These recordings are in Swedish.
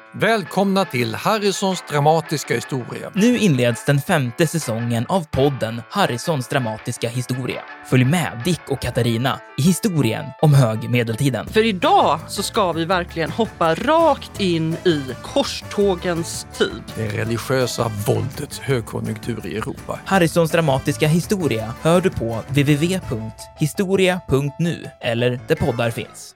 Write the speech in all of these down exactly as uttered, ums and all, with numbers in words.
Välkomna till Harrisons dramatiska historia. Nu inleds den femte säsongen av podden Harrisons dramatiska historia. Följ med Dick och Katarina i historien om högmedeltiden. För idag så ska vi verkligen hoppa rakt in i korstågens tid. Det religiösa våldets högkonjunktur i Europa. Harrisons dramatiska historia hör du på w w w punkt historia punkt nu eller där poddar finns.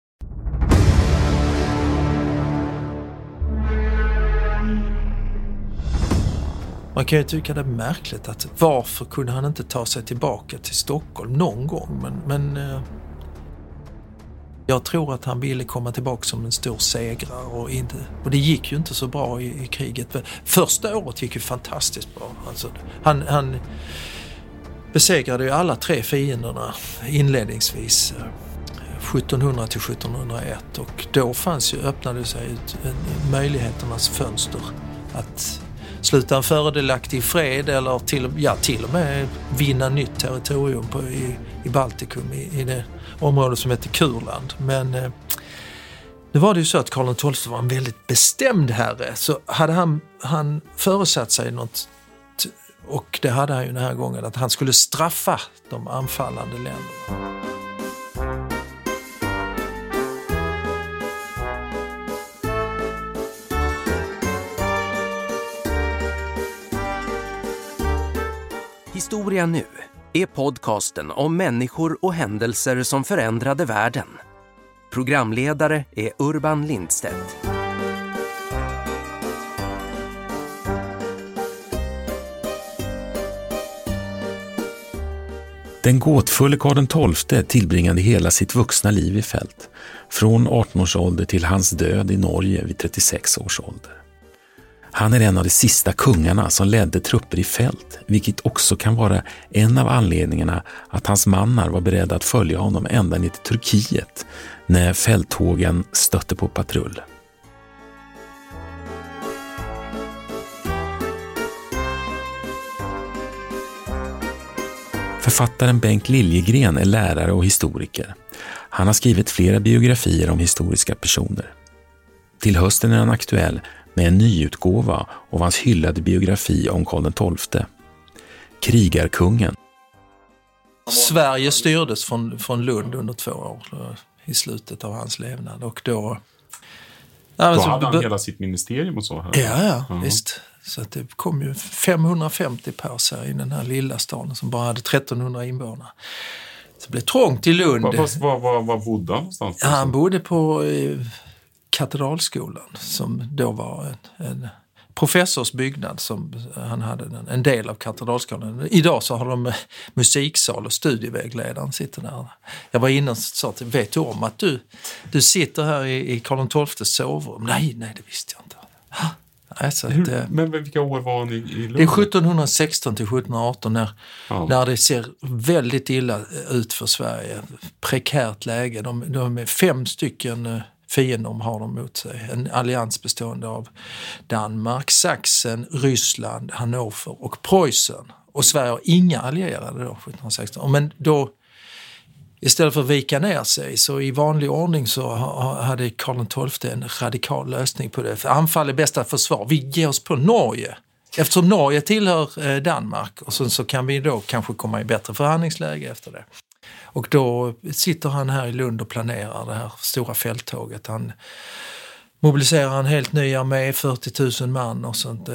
Man kan ju tycka det är märkligt att varför kunde han inte ta sig tillbaka till Stockholm någon gång, men, men eh, jag tror att han ville komma tillbaka som en stor segrare och, inte, och det gick ju inte så bra i, i kriget. Första året gick ju fantastiskt bra. Alltså, han, han besegrade ju alla tre fienderna inledningsvis sjuttonhundra till sjuttonhundraett och då fanns ju, öppnade sig ut en, möjligheternas fönster att sluta en fördelaktig fred eller till, ja, till och med vinna nytt territorium på, i, i Baltikum, i, i det område som heter Kurland. Men eh, nu var det ju så att Karl den tolfte var en väldigt bestämd herre, så hade han, han föresatt sig något, och det hade han ju den här gången, att han skulle straffa de anfallande länderna. Historia nu är podcasten om människor och händelser som förändrade världen. Programledare är Urban Lindstedt. Den gåtfulle Karl den tolfte tillbringade hela sitt vuxna liv i fält, från arton års ålder till hans död i Norge vid trettiosex års ålder. Han är en av de sista kungarna som ledde trupper i fält, vilket också kan vara en av anledningarna att hans mannar var beredda att följa honom ända ner till Turkiet när fälttågen stötte på patrull. Författaren Bengt Liljegren är lärare och historiker. Han har skrivit flera biografier om historiska personer. Till hösten är han aktuell med en nyutgåva av hans hyllade biografi om Karl den tolfte. Krigarkungen. Sverige styrdes från, från Lund under två år i slutet av hans levnad. Och då... Ja, då hade han be- hela sitt ministerium och så här. Ja, ja, uh-huh. Visst. Så att det kom ju femhundrafemtio pers här i den här lilla staden som bara hade trettonhundra invånare. Så det blev trångt i Lund. Var, var, var, var bodde han någonstans? Ja, han bodde på... Eh, Katedralskolan, som då var en, en professorsbyggnad som han hade, en, en del av Katedralskolan. Idag så har de musiksal och studievägledaren sitter där. Jag var inne och sa till, vet du om att du, du sitter här i, i Karl den tolftes sovrum? Nej, nej, det visste jag inte. Alltså, Hur, det, men vilka år var han i, i Lund? Det är sjuttonhundrasexton till sjuttonhundraarton när, ja. när det ser väldigt illa ut för Sverige. Prekärt läge. De, de är fem stycken... fiender har de mot sig. En allians bestående av Danmark, Sachsen, Ryssland, Hannover och Preussen. Och Sverige har inga allierade då, sjuttonhundrasexton. Men då, istället för att vika ner sig, så i vanlig ordning så hade Karl den tolfte en radikal lösning på det. För anfall är bästa försvar. Vi ger oss på Norge. Eftersom Norge tillhör Danmark, och så, så kan vi då kanske komma i bättre förhandlingsläge efter det. Och då sitter han här i Lund och planerar det här stora fälttåget. Han mobiliserar en helt ny armé, fyrtio tusen man och sånt.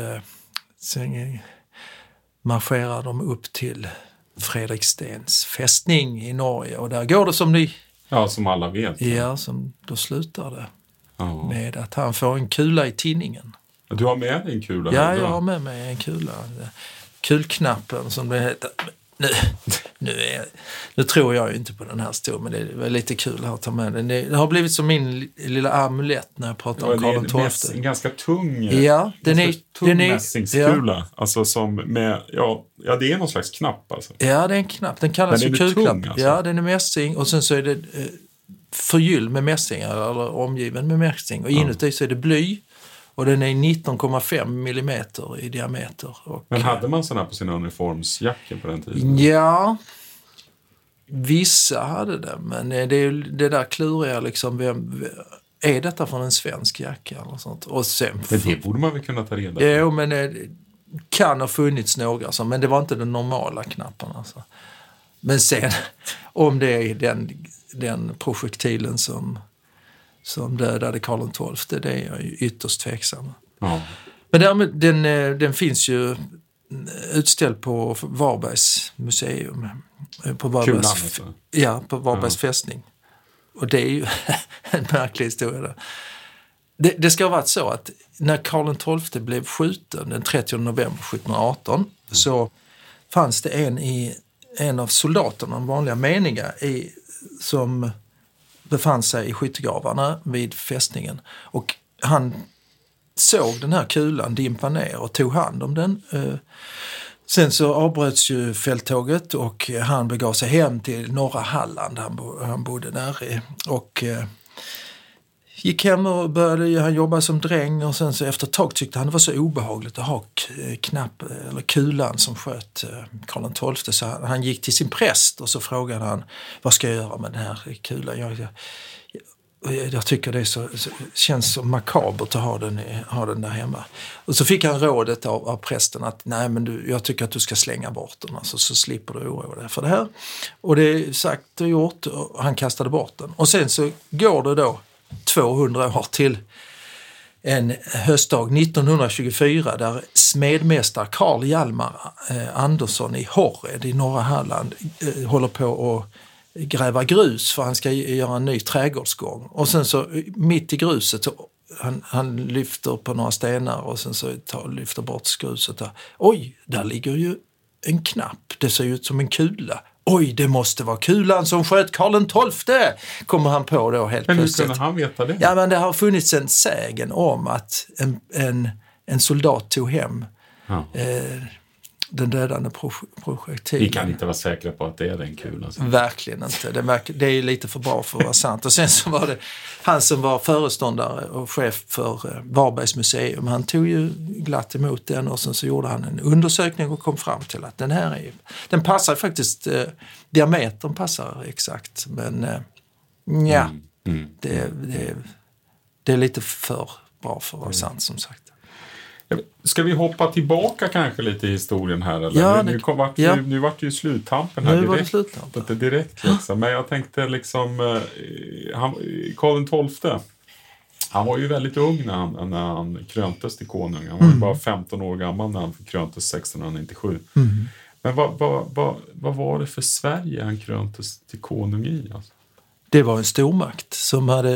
Sen marscherar de upp till Fredrikstens fästning i Norge. Och där går det som ni... Ja, som alla vet. Ja, som, då slutar det ja. med att han får en kula i tinningen. Du har med en kula? Ja, här, jag har med mig en kula. Kulknappen som det heter... Nu, nu, är, nu tror jag ju inte på den här stor, men det var lite kul att ta med den. Det har blivit som min lilla amulett när jag pratar ja, om Karl den tolfte. En ganska tung, ja, den är, tung den är, mässingskula. Ja. Alltså som med, ja, ja, det är någon slags knapp alltså. Ja, det är en knapp. Den kallas den ju kulknapp. Alltså. Ja, den är mässing och sen så är det eh, förgylld med mässing eller omgiven med mässing. Och inuti så är det bly. Och den är nitton komma fem millimeter i diameter. Och, men hade man sådana på sina uniformsjackor på den tiden? Ja, vissa hade det. Men det är det där kluriga liksom. Vem, är detta från en svensk jacka eller sånt? Och sen, men det borde man väl kunna ta reda på. Jo, men det kan ha funnits några, så, men det var inte den normala knappen. Alltså. Men sen, om det är den, den projektilen som, som dödade Karl den tolfte, det är jag ju ytterst tveksam. Ja. Men därmed, den, den finns ju utställd på Varbergs museum. På Varbergs, Kulan, alltså. Ja, på Varbergs ja. fästning. Och det är ju en märklig historia där. Det, det ska ha varit så att när Karl den tolfte blev skjuten den trettionde november sjuttonhundraarton mm. så fanns det en, i, en av soldaterna, de vanliga meniga, i, som befann sig i skyttegravarna vid fästningen. Och han såg den här kulan dimpa ner och tog hand om den. Sen så avbröts ju fälttåget och han begav sig hem till norra Halland. Han, bo, han bodde där i, och eh, gick hem och började han jobba som dräng, och sen så efter ett tag tyckte han det var så obehagligt att ha knapp, eller kulan som sköt Karl den tolfte, så han, han gick till sin präst och så frågade han, vad ska jag göra med den här kulan? Jag, jag, jag tycker det är så, så, känns så makabert att ha den, ha den där hemma. Och så fick han rådet av, av prästen att nej, men du, jag tycker att du ska slänga bort den, alltså, så slipper du oroa dig för det här. Och det är sagt och gjort, och han kastade bort den. Och sen så går det då tvåhundra år till en höstdag nittonhundratjugofyra där smedmästare Karl Hjalmar eh, Andersson i Horred i norra Halland eh, håller på att gräva grus för han ska göra en ny trädgårdsgång. Och sen så mitt i gruset så han, han lyfter på några stenar och sen så tar, lyfter bort gruset där. Oj, där ligger ju en knapp. Det ser ut som en kula. Oj, det måste vara kulan som sköt Karl den tolfte, kommer han på då helt men plötsligt. Men hur kunde han veta det? Ja, men det har funnits en sägen om att en, en, en soldat tog hem ja. eh, den dödande projektilen. Vi kan inte vara säkra på att det är den kulan. Alltså. Verkligen inte. Det, verk, det är lite för bra för att vara sant. Och sen så var det han som var föreståndare och chef för Varbergs museum. Han tog ju glatt emot den och sen så gjorde han en undersökning och kom fram till att den här är, den passar faktiskt, eh, diametern passar exakt. Men eh, ja, mm. Mm. Det, det, det är lite för bra för att vara mm. sant, som sagt. Ska vi hoppa tillbaka kanske lite i historien här? Eller? Ja, nu, det, nu, kom, vart, ja. nu, nu vart det ju sluttampen här nu direkt. Var det sluttampen. Inte direkt liksom. Men jag tänkte liksom eh, han, Karl den tolfte, han var ju väldigt ung när han, när han kröntes till konung. Han var mm. ju bara femton år gammal när han kröntes sextonhundranittiosju. Mm. Men vad, vad, vad, vad var det för Sverige han kröntes till konung i? Alltså? Det var en stormakt som hade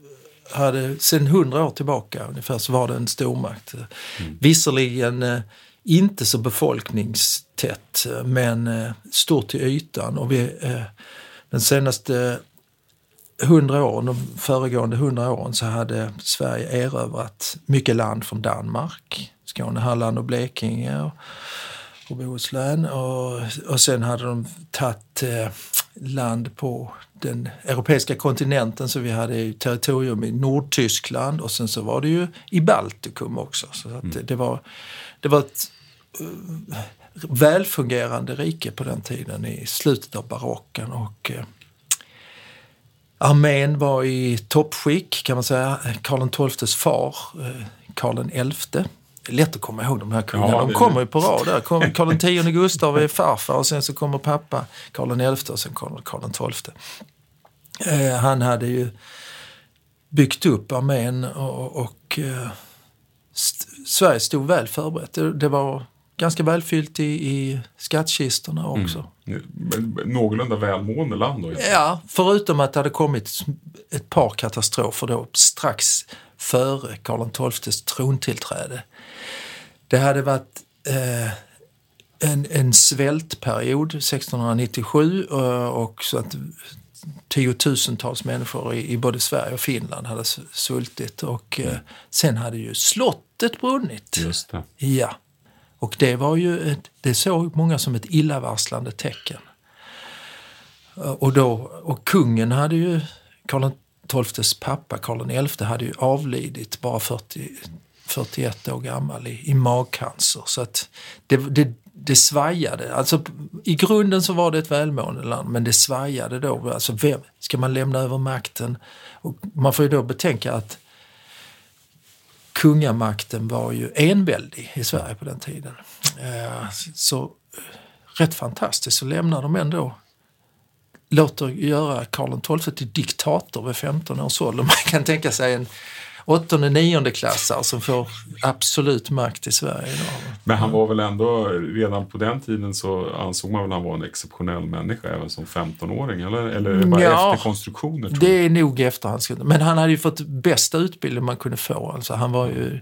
hade sedan hundra år tillbaka ungefär så var det en stormakt. Mm. Visserligen eh, inte så befolkningstätt, men eh, stort till ytan, och vi, eh, den senaste hundra åren, de föregående hundra åren, så hade Sverige erövrat mycket land från Danmark, Skåne, Halland och Blekinge och, och Bohuslän, och, och sen hade de tagit eh, land på den europeiska kontinenten, så vi hade ju territorium i Nordtyskland och sen så var det ju i Baltikum också. Så att det, det, var, det var ett uh, välfungerande rike på den tiden i slutet av barocken, och uh, armén var i toppskick kan man säga. Karl den tolftes far, uh, Karl den elfte. Det är lätt att komma ihåg de här kungarna. Ja, de kommer ju på rad där. Karl den tionde Gustav är farfar, och sen så kommer pappa Karl den elfte och sen kommer Karl den tolfte. Eh, han hade ju byggt upp armén och, och eh, st- Sverige stod väl förberett. Det, det var ganska välfyllt i, i skattkistorna också. Mm. Någorlunda välmående land då? Ja, förutom att det hade kommit ett par katastrofer då strax före Karl den tolftes trontillträde. Det hade varit eh, en, en svältperiod sextonhundranittiosju, och, och så att tiotusentals människor i, i både Sverige och Finland hade svultit, och eh, sen hade ju slottet brunnit. Just det. Ja, och det var ju ett, det såg många som ett illavarslande tecken. Och då, och kungen hade ju, Karl den tolftes pappa Karl den elfte hade ju avlidit bara fyrtio fyrtioett år gammal i, i magcancer. Så att det, det, det svajade. Alltså, i grunden så var det ett välmående land, men det svajade då. Alltså, vem ska man lämna över makten? Och man får ju då betänka att kungamakten var ju enväldig i Sverige på den tiden. Eh, så rätt fantastiskt, så lämnar de ändå, låter göra Karl den tolfte till diktator vid femton års ålder. Man kan tänka sig en åttonde, nionde klassare som får absolut makt i Sverige idag. Men han var väl ändå, redan på den tiden så ansåg man väl att han var en exceptionell människa även som femtonåring, eller, eller är det bara ja, efterkonstruktioner? Det är nog efterhands. Men han hade ju fått bästa utbildning man kunde få. Alltså han var ju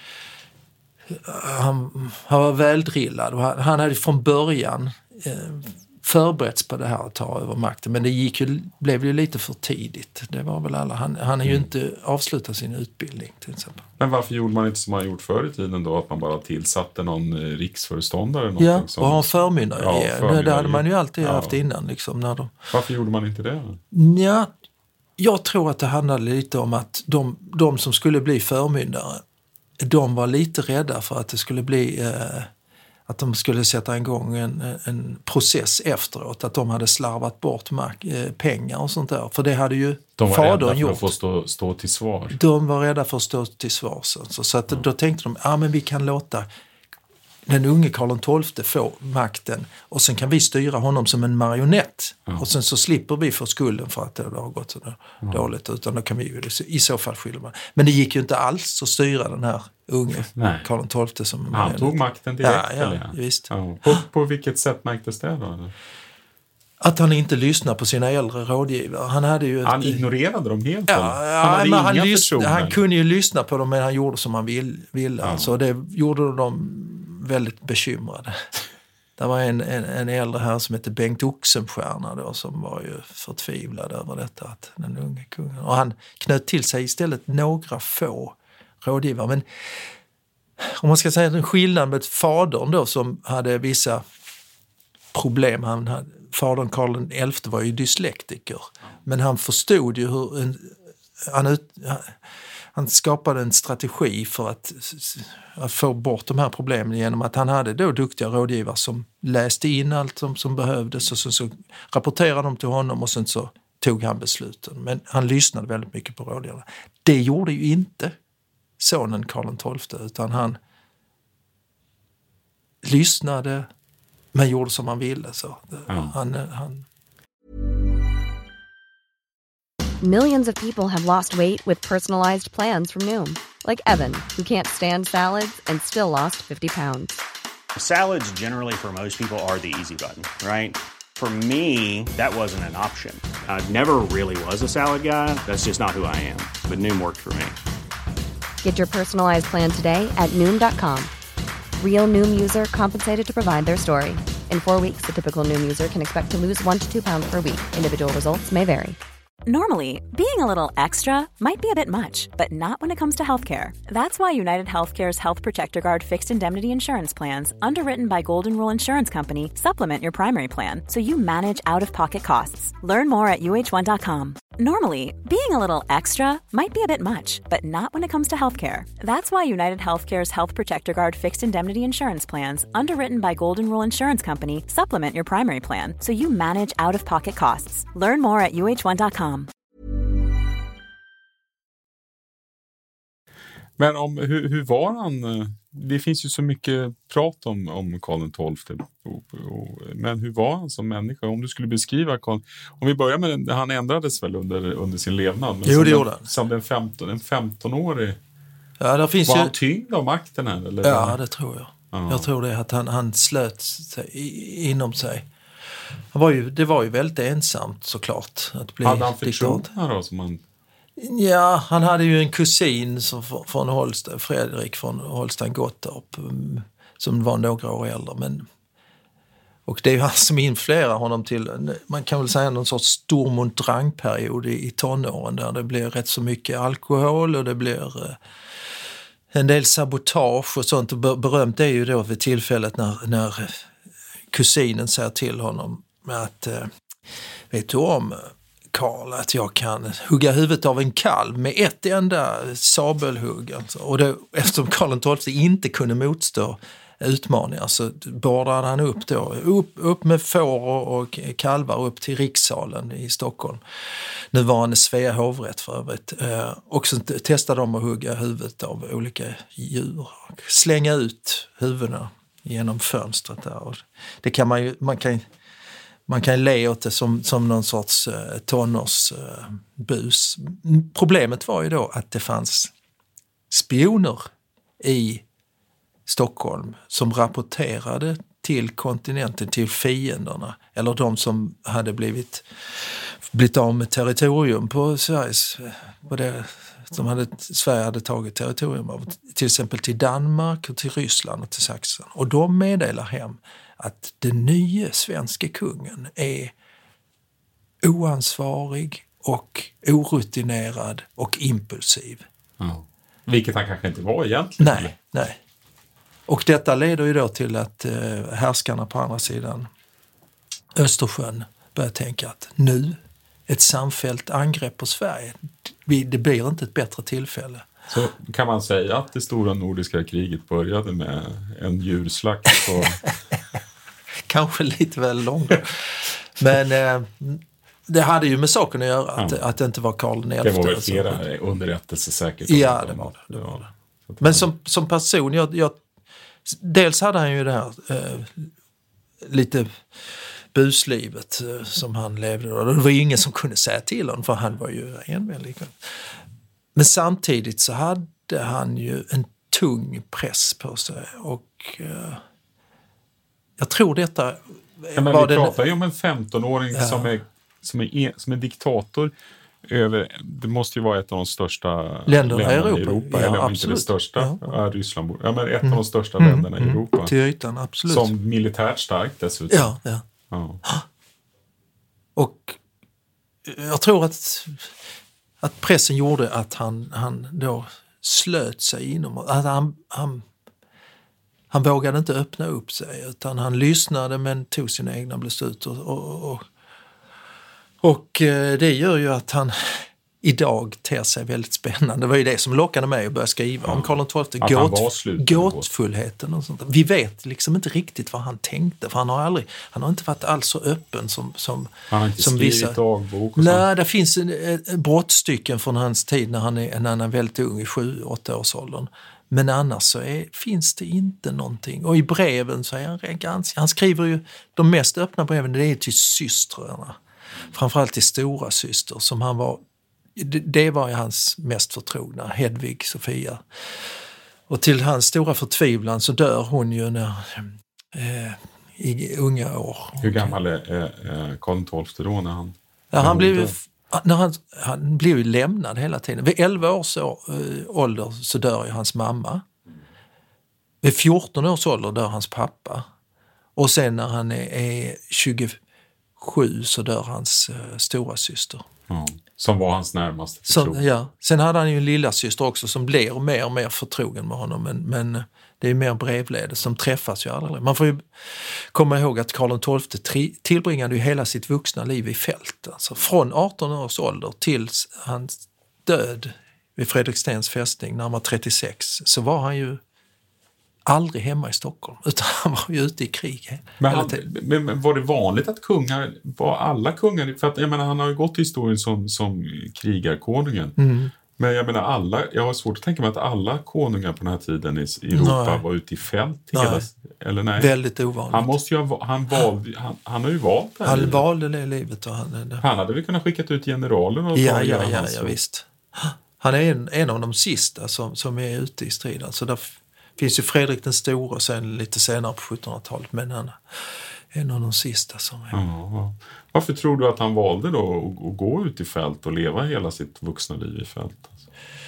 han, han var väldrillad och han, han hade från början eh, förberetts på det här att ta över makten, men det gick ju, blev ju lite för tidigt. Det var väl alla. Han, han har ju inte avslutat sin utbildning till exempel. Men varför gjorde man inte som man gjort förr i tiden då, att man bara tillsatte någon riksföreståndare? Ja, som... och ha en förmyndare. Ja, förmyndare. Det hade man ju alltid ja. haft innan. Liksom, när de... Varför gjorde man inte det? Ja, jag tror att det handlade lite om att de, de som skulle bli förmyndare, de var lite rädda för att det skulle bli... Eh, att de skulle sätta igång en, en process efteråt, att de hade slarvat bort mark, eh, pengar och sånt där. För det hade ju de var fadern rädda gjort. för att få stå, stå till svar. De var rädda för att stå till svars. Alltså. Så att, ja. Då tänkte de, ja men vi kan låta den unge Karl den tolfte få makten och sen kan vi styra honom som en marionett. Ja. Och sen så slipper vi få skulden för att det har gått så ja. dåligt, utan då kan vi ju i så fall skylla man. Men det gick ju inte alls att styra den här unge Nej. Karl den tolfte som en Han tog makten direkt, ja, ja, eller? Visst. Ja. På, på vilket sätt märktes det då? Eller? Att han inte lyssnade på sina äldre rådgivare. Han hade ju han ett, ignorerade dem helt. Ja, han ja, hade men han, lyssn- han kunde ju lyssna på dem, men han gjorde som han ville. ville. Ja. Alltså, det gjorde de väldigt bekymrade. Det var en, en, en äldre här som hette Bengt Oxenstierna då, som var ju förtvivlad över detta, att den unge kungen. Och han knöt till sig istället några få rådgivare. Men om man ska säga en skillnad med fadern då, som hade vissa problem. Han hade, fadern Karl den elfte var ju dyslektiker. Men han förstod ju hur en, han, ut, han skapade en strategi för att, att få bort de här problemen genom att han hade då duktiga rådgivare som läste in allt som, som behövdes och så, så rapporterade de till honom och sen så tog han besluten. Men han lyssnade väldigt mycket på rådgivarna. Det gjorde ju inte sonen Karl den tolfte, utan han lyssnade men gjorde som han ville. Så mm. han, han... Millions of people have lost weight with personalized plans from Noom. Like Evan, who can't stand salads and still lost fifty pounds. Salads generally for most people are the easy button, right? For me, that wasn't an option. I never really was a salad guy. That's just not who I am. But Noom worked for me. Get your personalized plan today at Noom dot com. Real Noom user compensated to provide their story. In four weeks, the typical Noom user can expect to lose one to two pounds per week. Individual results may vary. Normally, being a little extra might be a bit much, but not when it comes to healthcare. That's why United Healthcare's Health Protector Guard fixed indemnity insurance plans, underwritten by Golden Rule Insurance Company, supplement your primary plan so you manage out-of-pocket costs. Learn more at U H one dot com. Normally, being a little extra might be a bit much, but not when it comes to healthcare. That's why United Healthcare's Health Protector Guard fixed indemnity insurance plans, underwritten by Golden Rule Insurance Company, supplement your primary plan so you manage out-of-pocket costs. Learn more at U H one dot com. Men om, hur, hur var han? Det finns ju så mycket prat om, om Karl den tolfte. Men hur var han som människa? Om du skulle beskriva Karl... Om vi börjar med den, han ändrades väl under, under sin levnad. Men jo, det gjorde han. Som den femton, en femtonårig... Ja, där finns var ju... han tyngd av makten här? Eller? Ja, det tror jag. Ja. Jag tror det, att han, han slöt sig inom sig. Han var ju, det var ju väldigt ensamt såklart. Att bli hade han förtroende då som han... Ja, han hade ju en kusin som, från Holstein, Fredrik från Holstein Gottorp, som var några år äldre. Men, och det är ju han som influerar honom till, man kan väl säga någon sorts Stormont Drang-period i, i tonåren där det blir rätt så mycket alkohol och det blir eh, en del sabotage och sånt. Och berömt är ju då vid tillfället när, när kusinen säger till honom att, eh, vet du om... Karl att jag kan hugga huvudet av en kalv med ett enda sabelhugg. Alltså. Och det, eftersom Karl tolfte inte kunde motstå utmaningar så bordade han upp då, upp, upp med får och, och kalvar upp till rikssalen i Stockholm. Nu var han i Svea hovrätt för övrigt. Eh, och så testade de att hugga huvudet av olika djur och slänga ut huvudena genom fönstret där. Och det kan man ju, man kan Man kan le åt det som, som någon sorts eh, tonårsbus. Eh, Problemet var ju då att det fanns spioner i Stockholm som rapporterade till kontinenten, till fienderna. Eller de som hade blivit, blivit av med territorium på Sveriges... På det, som hade, Sverige hade tagit territorium av. Till exempel till Danmark och till Ryssland och till Sachsen. Och de meddelar hem att den nya svenska kungen är oansvarig och orutinerad och impulsiv. Ja. Vilket han kanske inte var egentligen. Nej, nej. Och detta leder ju då till att eh, härskarna på andra sidan Östersjön börjar tänka att nu, ett samfällt angrepp på Sverige, det blir inte ett bättre tillfälle. Så kan man säga att det stora nordiska kriget började med en djurslakt och... Kanske lite väl långt. Men eh, det hade ju med saken att göra att, ja. att det inte var Karl den elfte. Det var väl flera underrättelse säkert. Ja, det var det. det, var det. Men som, som person, jag, jag, dels hade han ju det här eh, lite buslivet eh, som han levde. Och det var ju ingen som kunde säga till honom för han var ju enväldig. Men samtidigt så hade han ju en tung press på sig och... Eh, Jag tror detta... Ja, men vi den... pratar ju om en femtonåring ja. som, är, som, är, som är diktator över... Det måste ju vara ett av de största länderna, länderna i Europa. I Europa ja, eller om inte det största. Ja. Ja, Ryssland. Ja, men ett mm. av de största mm. länderna mm. i Europa. Till ytan, absolut. Som militärt starkt dessutom. Ja, ja. ja. Och jag tror att, att pressen gjorde att han, han då slöt sig inom... Att han... han Han vågade inte öppna upp sig utan han lyssnade men tog sina egna beslut. Och, och, och, och det gör ju att han idag ter sig väldigt spännande. Det var ju det som lockade mig att börja skriva ja. om Karl den tolfte. Gåt, gåtfullheten och sånt. Vi vet liksom inte riktigt vad han tänkte för han har aldrig, han har inte varit alls så öppen som, som, han har inte som skrivit vissa... dagbok och Nej, det finns brottstycken från hans tid när han är, när han är väldigt ung i sju, åtta års åldern. Men annars så är, finns det inte någonting. Och i breven så är han ganska... Han skriver ju de mest öppna breven, det är till systrarna. Framförallt till stora syster som han var... Det, det var ju hans mest förtrogna, Hedvig, Sofia. Och till hans stora förtvivlan så dör hon ju när, eh, i unga år. Hur gammal är eh, Karl den tolfte då när han... Ja, han blev ju... När han, han blev ju lämnad hela tiden. Vid elva års år, äh, ålder så dör ju hans mamma. Vid fjorton års ålder dör hans pappa. Och sen när han är, är tjugosju så dör hans äh, stora syster. Ja, som var hans närmaste förtrogen. Ja. Sen hade han ju en lilla syster också som blir mer och mer förtrogen med honom. Men, men det är mer brevledes. De träffas ju aldrig. Man får ju komma ihåg att Karl den tolfte tillbringade ju hela sitt vuxna liv i fält. Alltså från arton års ålder till hans död vid Fredrikstens fästning när han var trettiosex så var han ju aldrig hemma i Stockholm utan han var ju ute i krig. Men, han, men var det vanligt att kungar, var alla kungar, för att jag menar han har ju gått i historien som, som krigarkonungen. Mm. Men jag menar alla, jag har svårt att tänka mig att alla konungar på den här tiden i Europa nej. var ute i fält hela, eller nej. Väldigt ovanligt. Han måste ju ha, han valde, han, han har ju valt det här Han livet. valde det livet och han, det. han hade väl kunnat skickat ut generalen och ja, ja, ja, ja, visst. Han är en, en av de sista som, som är ute i striden. Så där finns ju Fredrik den store och sen lite senare på sjuttonhundratalet men han är en av de sista som är. Ja, ja. Varför tror du att han valde då att, att gå ut i fält och leva hela sitt vuxna liv i fält? Alltså?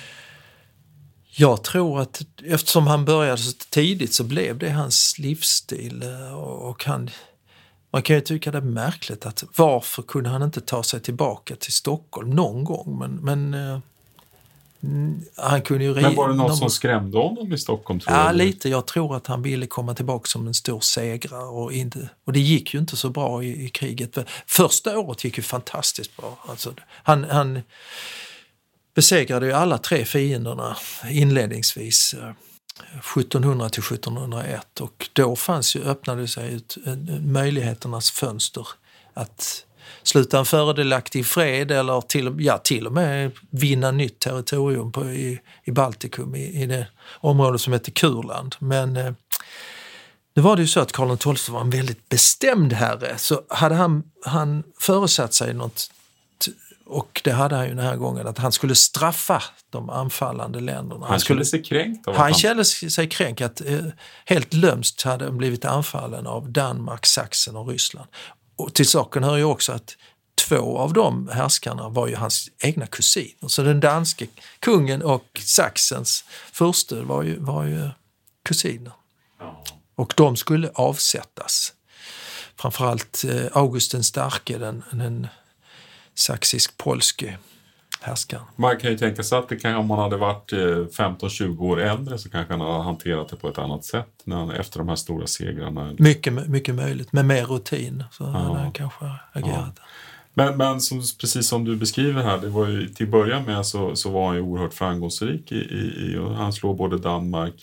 Jag tror att eftersom han började så tidigt så blev det hans livsstil och, och han, man kan ju tycka det är märkligt att varför kunde han inte ta sig tillbaka till Stockholm någon gång men, men han kunde ju... Men var det något de, som skrämde honom i Stockholm? Tror ja, jag? lite. Jag tror att han ville komma tillbaka som en stor segrare. Och, inte, och det gick ju inte så bra i, i kriget. Första året gick ju fantastiskt bra. Alltså, han, han besegrade ju alla tre fienderna inledningsvis. sjuttonhundra till sjuttonhundraett, och då fanns ju, öppnade sig ett, en, möjligheternas fönster att sluta en fördelaktig fred eller till, ja, till och med vinna nytt territorium på, i, i Baltikum, i, i det område som heter Kurland. Men eh, nu var det ju så att Karl den tolfte var en väldigt bestämd herre, så hade han, han föresatt sig något, och det hade han ju den här gången, att han skulle straffa de anfallande länderna. Han, han skulle sig kränkt av Han, han kände sig kränkt att eh, helt lömskt hade blivit anfallen av Danmark, Sachsen och Ryssland. Och till saken hör ju också att två av de härskarna var ju hans egna kusiner. Så den danske kungen och Sachsens furste var ju, var ju kusiner. Ja. Och de skulle avsättas. Framförallt eh, August den starke, den, den saxisk-polske härskaren. Man kan ju tänka sig att det kan, om man hade varit femton tjugo år äldre, så kanske han hade hanterat det på ett annat sätt när han, efter de här stora segrarna. Mycket, mycket möjligt, med mer rutin så ja. hade han kanske agerat. Ja. Men, men som, precis som du beskriver här, det var ju, till början med så, så var han ju oerhört framgångsrik i, i, i och han slår både Danmark,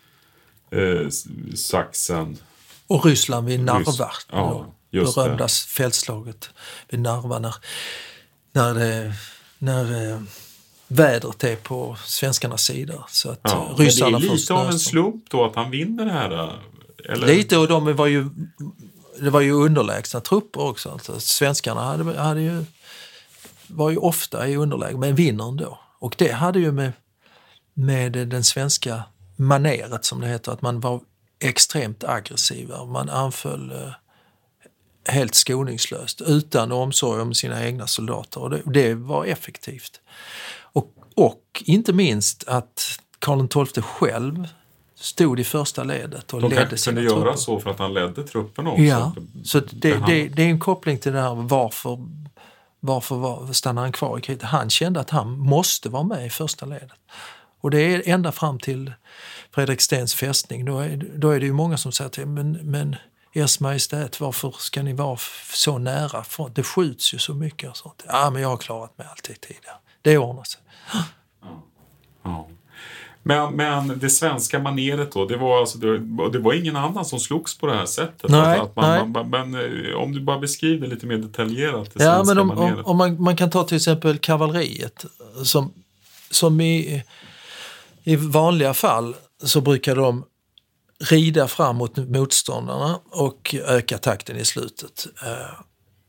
eh, Sachsen och Ryssland vid Narva. Ja, just berömda det. Fältslaget vid Narva när, när, det, när eh, vädret är på svenskarnas sida. Så att ja, ryssarna det är får lite av en slump då att han vinner det här. Eller? Lite, och de var ju, det var ju underlägsna trupper också. Alltså, svenskarna hade, hade ju, var ju ofta i underläge, men vinner ändå. Och det hade ju med, med den svenska maneret, som det heter, att man var extremt aggressiv. Man anföll eh, helt skoningslöst, utan omsorg om sina egna soldater. Och det, det var effektivt. Och, och inte minst att Karl den tolfte själv stod i första ledet och de ledde sina kunde trupper. göra så för att han ledde trupperna också. Ja, så det, det, det är en koppling till det här varför, varför var, stannade han kvar i kriget. Han kände att han måste vara med i första ledet. Och det är ända fram till Fredrikstens fästning. Då är, då är det ju många som säger till men, men Ers Majestät, varför ska ni vara så nära? Det skjuts ju så mycket och sånt. Ja, men jag har klarat mig alltid tidigare. Det ordnar sig. Ja. Ja. Men, men det svenska maneret då, det var, alltså, det, det var ingen annan som slogs på det här sättet. Nej, att man, nej. Man, men om du bara beskriver lite mer detaljerat det ja, svenska men om, maneret. om, om man, man kan ta till exempel kavalleriet som, som i, i vanliga fall så brukar de rida fram mot motståndarna och öka takten i slutet. Eh,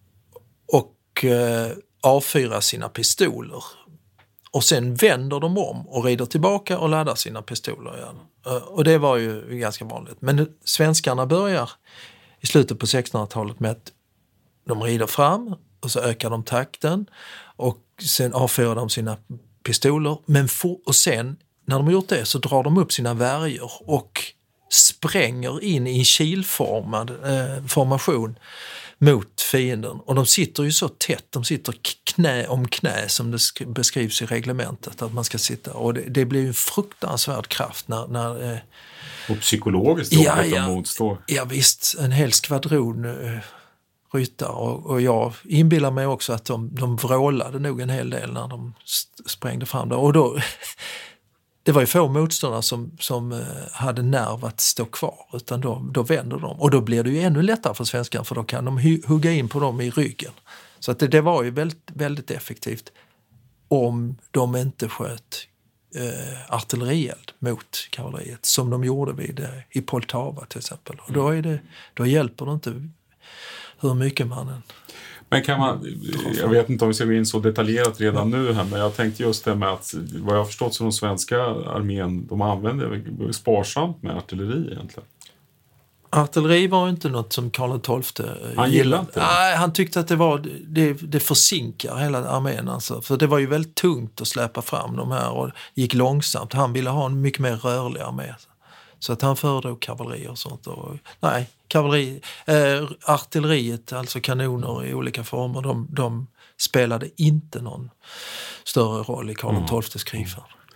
och eh, avfyra sina pistoler. Och sen vänder de om och rider tillbaka och laddar sina pistoler igen. Eh, och det var ju ganska vanligt. Men svenskarna börjar i slutet på sextonhundratalet med att de rider fram och så ökar de takten och sen avfyrar de sina pistoler. Men for, och sen när de har gjort det så drar de upp sina värjor och spränger in i en kilformad eh, formation mot fienden. Och de sitter ju så tätt, de sitter knä om knä som det sk- beskrivs i reglementet att man ska sitta. Och det, det blir ju en fruktansvärd kraft när... när eh, och psykologiskt ja, att ja, de motstår. Ja visst, en hel skvadron eh, ryttar och, och jag inbillar mig också att de, de vrålade nog en hel del när de st- sprängde fram där. Och då... Det var ju få motståndare som, som hade nerv att stå kvar, utan då, då vänder de. Och då blir det ju ännu lättare för svenskarna, för då kan de hu- hugga in på dem i ryggen. Så att det, det var ju väldigt, väldigt effektivt om de inte sköt eh, artillerield mot kavalleriet, som de gjorde vid, eh, i Poltava till exempel. Och då, är det, då hjälper det inte hur mycket man än... Men kan man, jag vet inte om vi ska gå in så detaljerat redan nu här, men jag tänkte just det med att, vad jag har förstått så de svenska armén, de använde sparsamt med artilleri egentligen. Artilleri var inte något som Karl den tolfte Han gillade inte det. Nej, han tyckte att det var det, det försinkar hela armén alltså. För det var ju väldigt tungt att släppa fram de här och gick långsamt. Han ville ha en mycket mer rörlig armé. Så att han föredrog kavalleri och sånt. Och, nej, kavalleri, eh, artilleriet, alltså kanoner i olika former, de, de spelade inte någon större roll i Karl den tolftes krigfärd.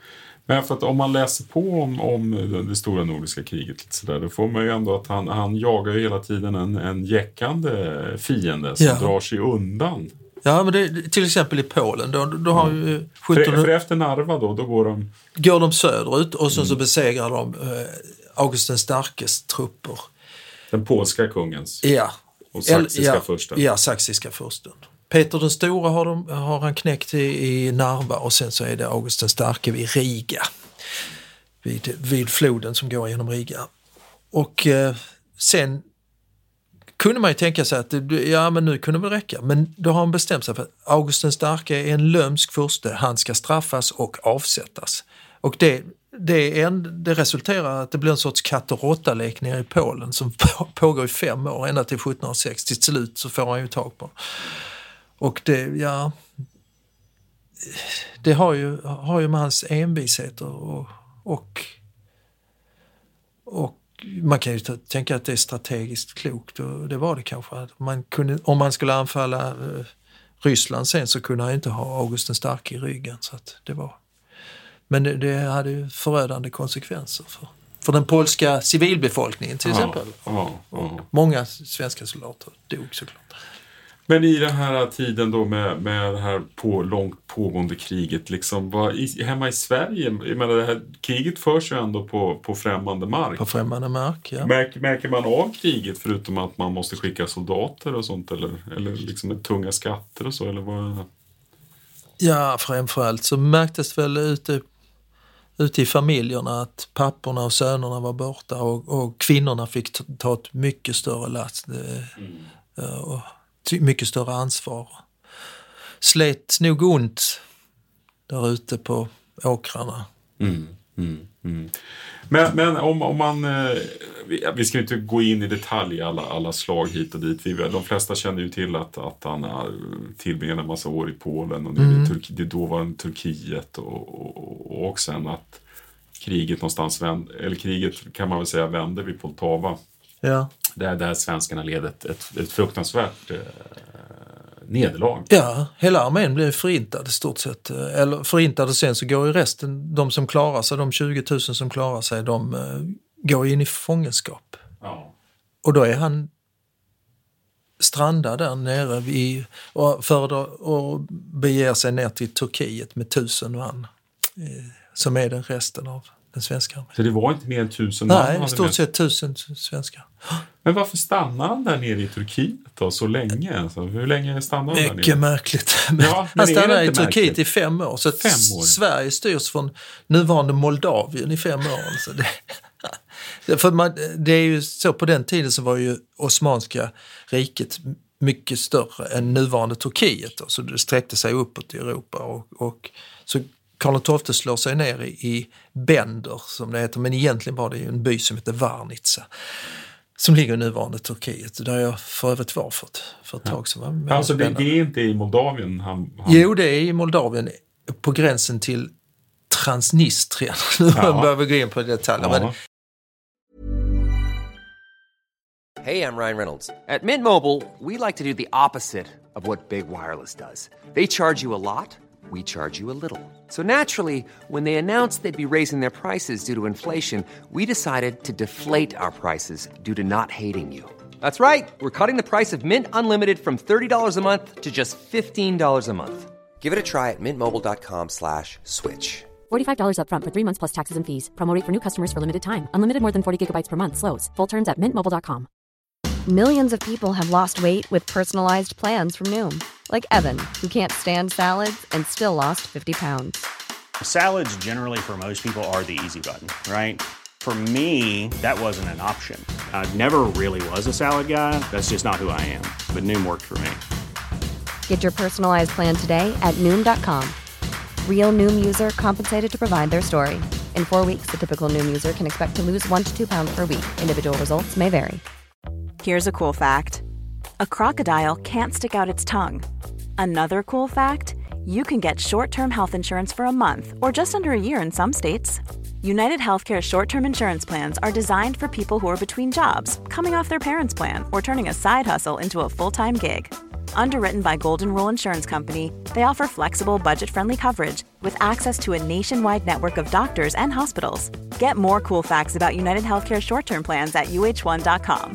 Men för att om man läser på om, om det stora nordiska kriget så där, då får man ju ändå att han, han jagar ju hela tiden en, en jäckande fiende som ja. drar sig undan. Ja, men det, till exempel i Polen, då, då har mm. ju sjutton... för, för efter Narva då, då går de... Går de söderut och så, mm. så besegrar de eh, August den starkes trupper. Den polska kungens. Ja. Och saxiska ja, fursten. Ja, saxiska fursten. Peter den stora har, de, har han knäckt i, i Narva och sen så är det August den starke vid Riga. Vid, vid floden som går genom Riga. Och eh, sen kunde man ju tänka sig att ja, men nu kunde det väl räcka. Men då har han bestämt sig för att August den starke är en lömsk furste. Han ska straffas och avsättas. Och det, det, är en, det resulterar i att det blir en sorts katt- och råttalek nere i Polen som pågår i fem år, ända till sjuttonhundrasex. Till slut så får han ju tag på. Och det, ja, det har ju, har ju med hans envisheter och, och, och man kan ju t- tänka att det är strategiskt klokt, och det var det kanske. Man kunde, om man skulle anfalla eh, Ryssland sen så kunde han inte ha August den starke i ryggen. Så att det var. Men det, det hade ju förödande konsekvenser för, för den polska civilbefolkningen till ja, exempel. Ja, ja. Många svenska soldater dog såklart. Men i den här tiden då med, med det här på, långt pågående kriget, liksom, var, i, hemma i Sverige, jag menar, det här kriget förs ju ändå på, på främmande mark. På främmande mark, ja. Märker, märker man av kriget förutom att man måste skicka soldater och sånt, eller, eller liksom med tunga skatter och så, eller vad? Ja, framförallt så märktes väl ute, ute i familjerna att papporna och sönerna var borta och, och kvinnorna fick ta, ta ett mycket större last. Mm. Och, mycket större ansvar. Slet nog ont där ute på åkrarna. Mm, mm, mm. Men, men om, om man... Eh, vi, vi ska inte gå in i detalj i alla, alla slag hit och dit. Vi, de flesta känner ju till att, att han har tillbringat en massa år i Polen och nu mm. det, det då var en Turkiet och, och, och sen att kriget någonstans vände, eller kriget kan man väl säga vände vid Poltava. Ja. Där, där svenskarna led ett, ett, ett fruktansvärt eh, nederlag. Ja, hela armén blev förintad i stort sett. Eller förintad och sen så går ju resten, de som klarar sig, de tjugo tusen som klarar sig, de eh, går in i fångenskap. Ja. Och då är han strandad där nere vid, och föredrar och beger sig ner till Turkiet med tusen man. Eh, som är den resten av den svenska armén. Så det var inte mer än tusen man? Nej, i stort sett tusen svenskar. Men varför stannar han där nere i Turkiet då så länge? Alltså, hur länge stannar han där nere? Mycket märkligt. Ja, han stannar i Turkiet märkligt? i fem år. Så fem år. Sverige styrs från nuvarande Moldavien i fem år. Så det, för man, det är ju så, på den tiden så var ju Osmanska riket mycket större än nuvarande Turkiet. Då, så det sträckte sig uppåt i Europa. Och, och så Karl den tolfte slår sig ner i, i Bender som det heter, men egentligen var det ju en by som heter Varnitsa som ligger i nuvarande Turkiet, där jag för övrigt var för ett, för ett tag sedan. Ja. Alltså det, det är inte i Moldavien? Han, han... Jo, det är i Moldavien på gränsen till Transnistrien. Nu ja. börjar vi gå in på detaljer. Ja. Men... Hey, I'm Ryan Reynolds. At Mint Mobile, we like to do the opposite of what Big Wireless does. They charge you a lot. We charge you a little. So naturally, when they announced they'd be raising their prices due to inflation, we decided to deflate our prices due to not hating you. That's right. We're cutting the price of Mint Unlimited from thirty dollars a month to just fifteen dollars a month. Give it a try at mintmobile.com slash switch. forty-five dollars up front for three months plus taxes and fees. Promo rate for new customers for limited time. Unlimited more than forty gigabytes per month. Slows full terms at mint mobile dot com. Millions of people have lost weight with personalized plans from Noom. Like Evan, who can't stand salads and still lost fifty pounds. Salads generally for most people are the easy button, right? For me, that wasn't an option. I never really was a salad guy. That's just not who I am. But Noom worked for me. Get your personalized plan today at Noom dot com. Real Noom user compensated to provide their story. In four weeks, the typical Noom user can expect to lose one to two pounds per week. Individual results may vary. Here's a cool fact. A crocodile can't stick out its tongue. Another cool fact, you can get short-term health insurance for a month or just under a year in some states. United Healthcare short-term insurance plans are designed for people who are between jobs, coming off their parents' plan, or turning a side hustle into a full-time gig. Underwritten by Golden Rule Insurance Company, they offer flexible, budget-friendly coverage with access to a nationwide network of doctors and hospitals. Get more cool facts about United Healthcare short-term plans at u h one dot com.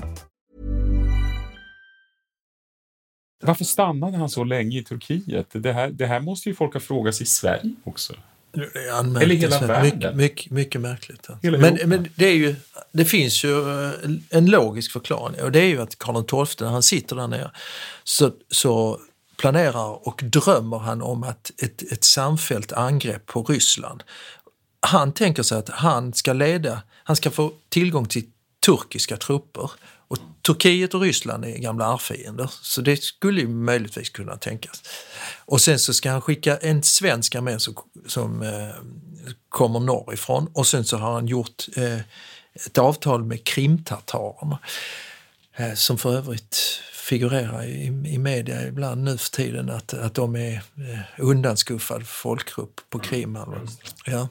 Varför stannade han så länge i Turkiet? Det här, det här måste ju folk ha frågat sig i Sverige också. Det är Eller hela världen. Mycket, mycket, mycket märkligt. Ja. Men, men det, är ju, det finns ju en logisk förklaring, och det är ju att Karl tolfte, när han sitter där nere, så, så planerar och drömmer han om att ett, ett samfällt angrepp på Ryssland. Han tänker sig att han ska leda, han ska få tillgång till turkiska trupper. Och Turkiet och Ryssland är gamla arvfiender, så det skulle ju möjligtvis kunna tänkas. Och sen så ska han skicka en svensk armé som, som eh, kommer norrifrån, och sen så har han gjort eh, ett avtal med krimtatarerna eh, som för övrigt figurerar i, i media ibland nu för tiden, att, att de är eh, undanskuffad folkgrupp på Krim. Ja.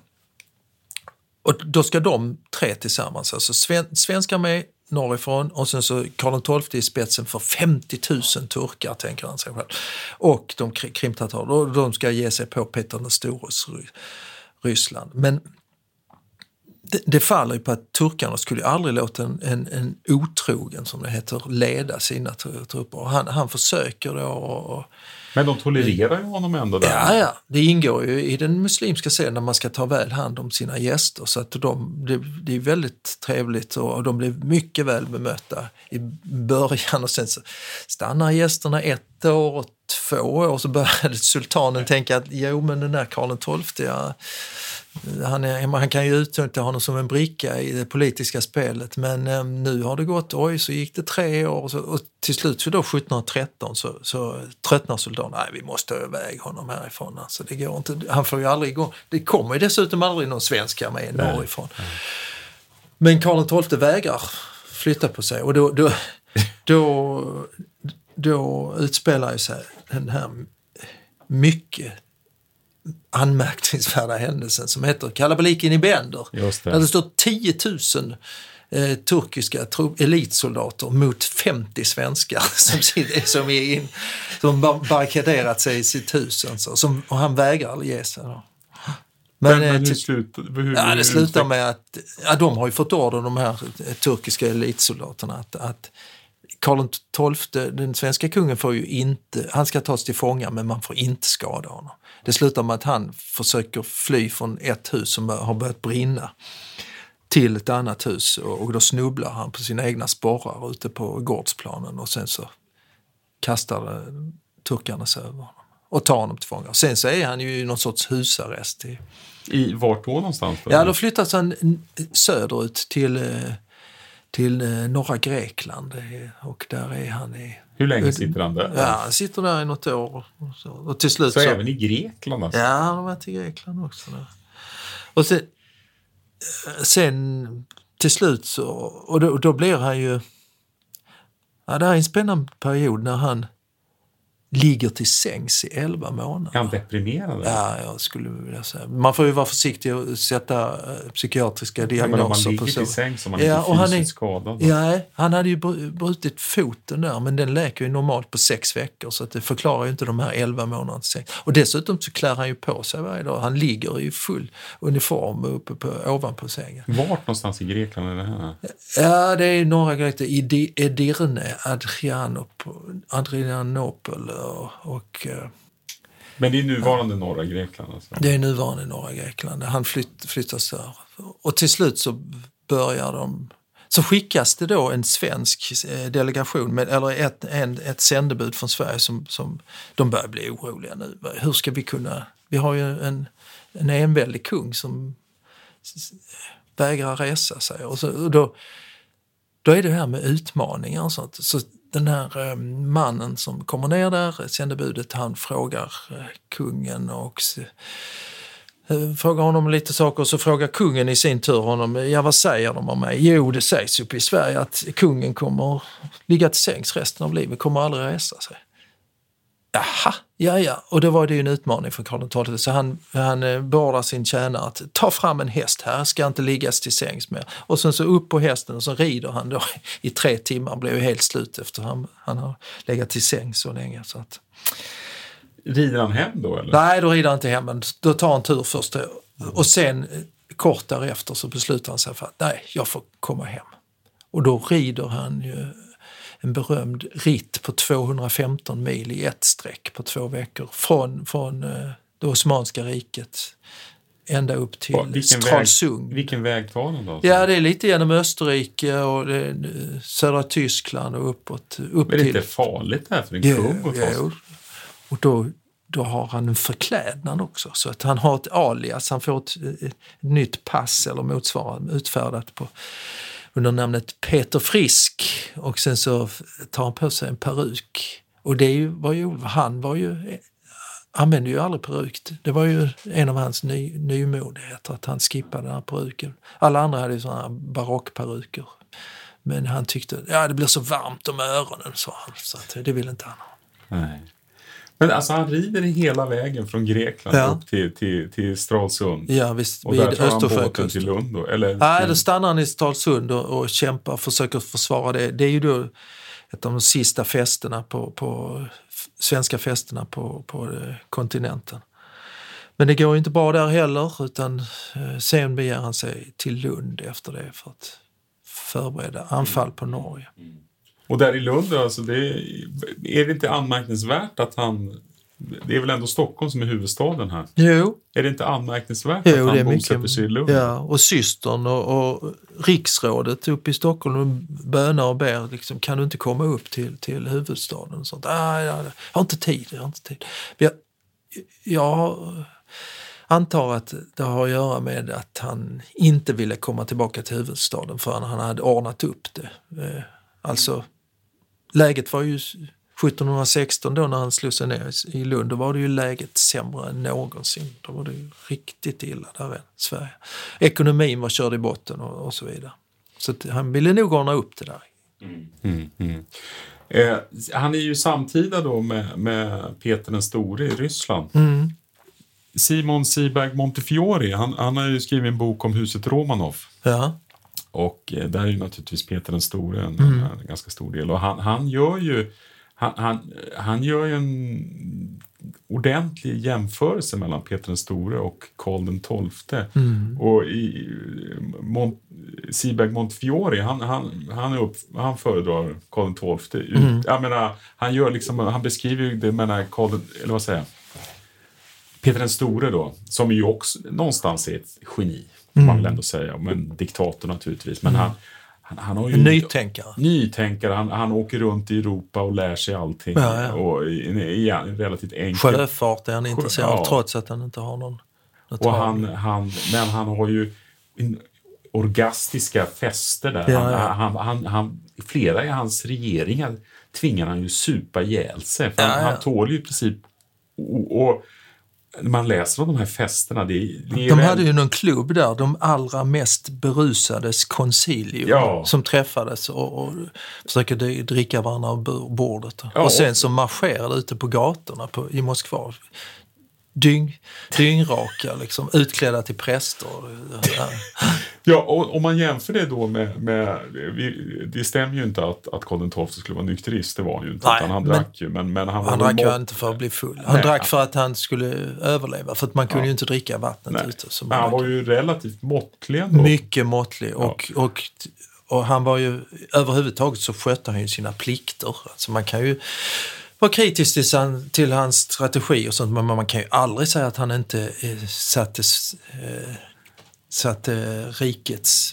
Och då ska de tre tillsammans, alltså sven, svenska med norrifrån, och sen så Karl tolfte i spetsen för femtio tusen turkar, tänker han sig själv. Och de krimtatarer, de ska ge sig på Peter den stores Ryssland. Men det, det faller ju på att turkarna skulle aldrig låta en, en, en otrogen, som det heter, leda sina trupper. Han, han försöker då... Och, men de tolererar ju honom ändå där. Ja, ja, det ingår ju i den muslimska scenen när man ska ta väl hand om sina gäster, så att de, det, det är väldigt trevligt, och de blir mycket väl bemötta i början, och sen så stannar gästerna ett år och två år, så började sultanen tänka att jo, men den där Karl tolfte, ja, han, är, han kan ju utnyttja honom som en bricka i det politiska spelet, men eh, nu har det gått, oj, så gick det tre år, och, så, och till slut för då sjuttonhundratretton så, så tröttnar sultanen, nej, vi måste överväga honom härifrån, alltså det går inte, han får ju aldrig gå, det kommer ju dessutom aldrig någon svensk armé norrifrån. Nej. Men Karl tolfte vägrar flytta på sig, och då, då, då, då utspelar ju sig den här mycket anmärkningsvärda händelsen som heter Kalabaliken i Bender. Just det. Där det står tio tusen eh, turkiska tro- elitsoldater mot femtio svenskar som, som, är in, som barrikaderat sig i sitt hus. Alltså, som, och han vägrar ge sig. Då. Men, men, men hur slutar, hur, ja, det hur slutar med att ja, de har ju fått order, de här turkiska elitsoldaterna, att, att Karl tolfte, den svenska kungen, får ju inte, han ska tas till fånga, men man får inte skada honom. Det slutar med att han försöker fly från ett hus som har börjat brinna till ett annat hus, och då snubblar han på sina egna sporrar ute på gårdsplanen, och sen så kastar turkarna sig över honom och tar honom till fånga. Sen så är han ju i någon sorts husarrest. I, I vart då någonstans? Då? Ja, då flyttas han söderut till... till norra Grekland, och där är han i... Hur länge sitter han där? Ja, han sitter där i något år. Och, så, och till slut så, så även i Grekland alltså? Ja, han har varit i Grekland också. Där. Och sen, sen till slut så... Och då, då blir han ju... Ja, det är en spännande period när han ligger till sängs i elva månader. Kan deprimera det? Ja, jag skulle vilja säga. Man får ju vara försiktig och sätta uh, psykiatriska diagnoser. Ja, men om man ligger till sängs så man ja, inte är fysiskt skadad. Ja, han hade ju brutit foten där, men den läker ju normalt på sex veckor, så att det förklarar ju inte de här elva månaderna till sängs. Och dessutom så klär han ju på sig varje dag. Han ligger i full uniform uppe på, ovanpå sängen. Vart någonstans i Grekland är det här? Ja, det är några Grekland. I Edirne, Adrianopol, Adrianopol och, och men det är nuvarande norra Grekland alltså? Det är nuvarande norra Grekland. Han flytt, flyttas där. Och till slut så börjar de... Så skickas det då en svensk delegation, med, eller ett, en, ett sändebud från Sverige som, som de börjar bli oroliga nu. Hur ska vi kunna... Vi har ju en, en enväldig kung som vägrar resa sig. Och, så, och då, då är det här med utmaningar och sånt. Så den här eh, mannen som kommer ner där, sändebudet, han frågar eh, kungen och eh, frågar honom lite saker, och så frågar kungen i sin tur honom, ja, vad säger de om mig? Jo, det sägs upp i Sverige att kungen kommer ligga till sängs resten av livet, kommer aldrig resa sig. Jaha, Ja, ja, och då var det ju en utmaning för Karl den tolfte. Så han, han beordrar sin tjänare att ta fram en häst här, ska inte liggas till sängs mer. Och sen så upp på hästen och så rider han då i tre timmar, blev ju helt slut efter han, han har legat till sängs så länge. Så att... Rider han hem då eller? Nej, då rider han inte hem, men då tar han tur först. Och sen kort därefter så beslutar han sig för att nej, jag får komma hem. Och då rider han ju en berömd ritt på tvåhundrafemton mil i ett streck på två veckor från, från det Osmanska riket ända upp till vilken Stralsund. Väg, vilken väg tar den då? Ja, det är lite genom Österrike och det är södra Tyskland och uppåt. Upp Men det är till... inte farligt här för en jo, kung att ta sig? Och då, då har han en förklädnad också. Så att han har ett alias, han får ett, ett, ett nytt pass eller motsvarande utfärdat på under namnet Peter Frisk, och sen så tar han på sig en peruk. Och det var ju, han var ju, använde ju aldrig peruk. Det var ju en av hans ny, nymodigheter att han skippade den här peruken. Alla andra hade ju sådana här barockperuker. Men han tyckte, ja det blir så varmt om öronen, sa han. Så att det ville inte han ha. Nej. Men alltså han rider hela vägen från Grekland ja. upp till, till, till Stralsund. Ja, visst, och vid där tar han båten Östersjökusten. till Lund då? Eller? Nej, då stannar han i Stralsund och, och kämpar, försöker försvara det. Det är ju då ett av de sista festerna på, på svenska festerna på, på kontinenten. Men det går ju inte bra där heller, utan eh, sen begär han sig till Lund efter det för att förbereda anfall på Norge. Mm. Och där i Lund, alltså, det är, är det inte anmärkningsvärt att han... Det är väl ändå Stockholm som är huvudstaden här? Jo. Är det inte anmärkningsvärt jo, att han det är bosätter mycket, sig i Lund? Ja, och systern och, och riksrådet uppe i Stockholm och bönar och ber, liksom, kan du inte komma upp till, till huvudstaden? Och sånt. Ah, ja, jag har inte tid, jag har inte tid. Jag, jag antar att det har att göra med att han inte ville komma tillbaka till huvudstaden förrän han hade ordnat upp det. Alltså, läget var ju sjuttonhundrasexton då när han slog sig ner i Lund, då var det ju läget sämre än någonsin. Då var det ju riktigt illa där i Sverige. Ekonomin var körd i botten och, och så vidare. Så att han ville nog ordna upp det där. Mm. Mm, mm. Eh, han är ju samtida då med, med Peter den store i Ryssland. Mm. Simon Siberg Montefiore, han, han har ju skrivit en bok om huset Romanov. Ja. Och eh, där är ju naturligtvis Peter den store en, Mm. en ganska stor del. Och han, han gör ju han, han, han gör ju en ordentlig jämförelse mellan Peter den store och Karl den tolfte. Mm. Och i Mont, Siberg Montefiore, han, han, han, är upp, han föredrar Karl den tolfte. Mm. Jag menar, han, gör liksom, han beskriver ju det, menar, Karl, eller vad säger jag? Peter den store då, som ju också någonstans är ett geni, mm. man vill ändå säga, men diktator naturligtvis. Men mm. han, han, han har ju... En nytänkare. Nytänkare, han, han åker runt i Europa och lär sig allting. Ja, ja. Och igen, relativt enkelt. Sjöfart är han intresserad av, ja. trots att han inte har någon... Och han, han, men han har ju en orgastiska fester där. Ja, han, ja. Han, han, han, flera i hans regeringar tvingar han ju supa ihjäl sig. För Ja, han, ja. han tål ju i princip... Och, och när man läser om de här festerna... Det, det är de väl... hade ju någon klubb där, de allra mest berusades konsilium, Ja. som träffades och, och försökte dricka varandra av bordet. Ja, och sen och- så marscherade ute på gatorna på, i Moskva. Dyng, dyngraka, liksom, utklädda till präster. Ja. Ja, och om man jämför det då med... med vi, det stämmer ju inte att, att Karl den tolfte skulle vara nykterist, det var han ju inte. Nej, Utan han men- drack ju, men, men han var Han väl drack ju mått- inte för att bli full. Han Nej, drack han- för att han skulle överleva, för att man kunde Ja. ju inte dricka vattnet Nej. ute. Så Han man var ju relativt måttlig ändå. mycket måttlig och, och, och han var ju, överhuvudtaget så skötte han ju sina plikter. Alltså man kan ju vara kritisk till, san, till hans strategi och sånt, men man kan ju aldrig säga att han inte eh, satte, eh, satte rikets...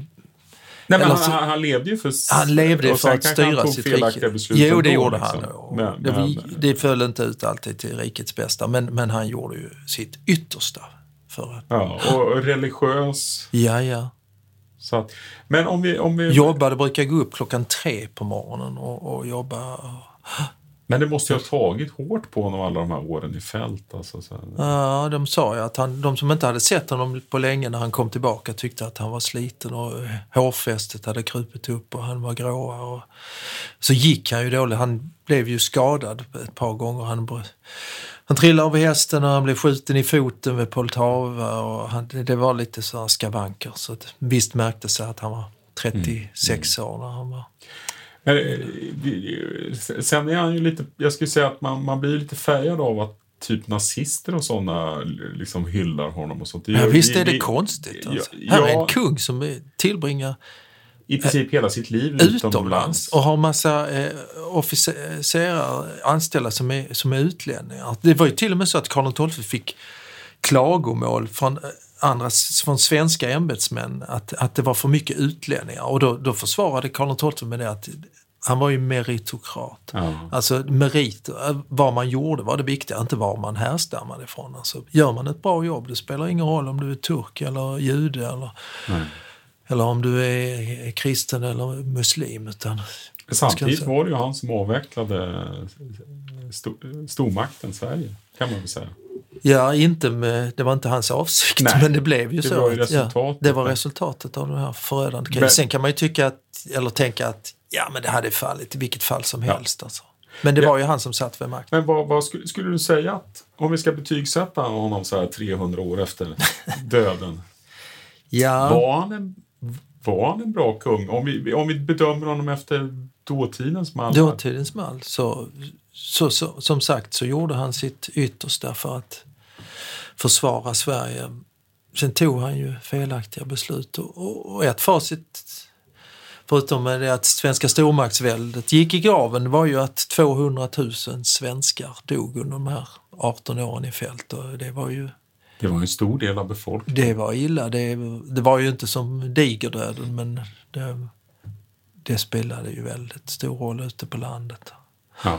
Nej, men eller han, så- han, han levde ju för... Han levde och för sen att kanske han styra tog sitt felaktiga rike. beslut Jo, det ändå, gjorde liksom. han. Och Men, det, men, det föll inte ut alltid till rikets bästa, men, men han gjorde ju sitt yttersta för att... ja, och religiös. Ja, ja. Så att, men om vi... Om vi Jobbade, brukar gå upp klockan tre på morgonen och, och jobba Men det måste ju ha tagit hårt på honom alla de här åren i fält. Alltså, så. Ja, de sa ju att han, de som inte hade sett honom på länge när han kom tillbaka tyckte att han var sliten och hårfästet hade krupit upp och han var gråa. Och så gick han ju dåligt. Han blev ju skadad ett par gånger. Han, han trillade av hästen och han blev skjuten i foten vid Poltava. Och han, det var lite så skavanker. Så att, visst märkte sig att han var trettiosex mm. år när han var... Men, sen är han ju lite, jag skulle säga att man, man blir lite färgad av att typ nazister och sådana liksom hyllar honom och sånt. Det, ja, visst är det, det konstigt. Alltså. Ja, här är en kung som tillbringar i princip hela sitt liv utomlands, utomlands. Och har massa eh, officerare anställda som är, som är utlänningar. Det var ju till och med så att Karl den tolfte fick klagomål från andra, från svenska ämbetsmän att, att det var för mycket utlänningar. Och då, då försvarade Karl den tolfte med det att han var ju meritokrat. Ja. Alltså merit, vad man gjorde var det viktiga, inte var man härstammade ifrån. Alltså, gör man ett bra jobb, det spelar ingen roll om du är turk eller jude eller, eller om du är kristen eller muslim. Utan, samtidigt var det ju han som avvecklade sto- stormakten Sverige, kan man väl säga. Ja, inte med, det var inte hans avsikt. Nej, men det blev ju det så. Var ju ja, det var resultatet av den här förödande kriget. Sen kan man ju tycka att, eller tänka att ja, men det hade fallit i vilket fall som ja. helst. Alltså. Men det ja. var ju han som satt vid makten. Men vad, vad skulle, skulle du säga att, om vi ska betygsätta honom så här trehundra år efter döden, ja. var, han en, var han en bra kung? Om vi, om vi bedömer honom efter dåtidens mall. Dåtidens mall, så... Så, så, som sagt så gjorde han sitt yttersta för att försvara Sverige. Sen tog han ju felaktiga beslut. Och, och, och ett facit, förutom det att svenska stormaktsväldet gick i graven, var ju att tvåhundratusen svenskar dog under de här arton åren i fält. Och det var ju... Det var en stor del av befolkningen. Det var illa. Det, det var ju inte som digerdöden, men det, det spelade ju väldigt stor roll ute på landet. Ja.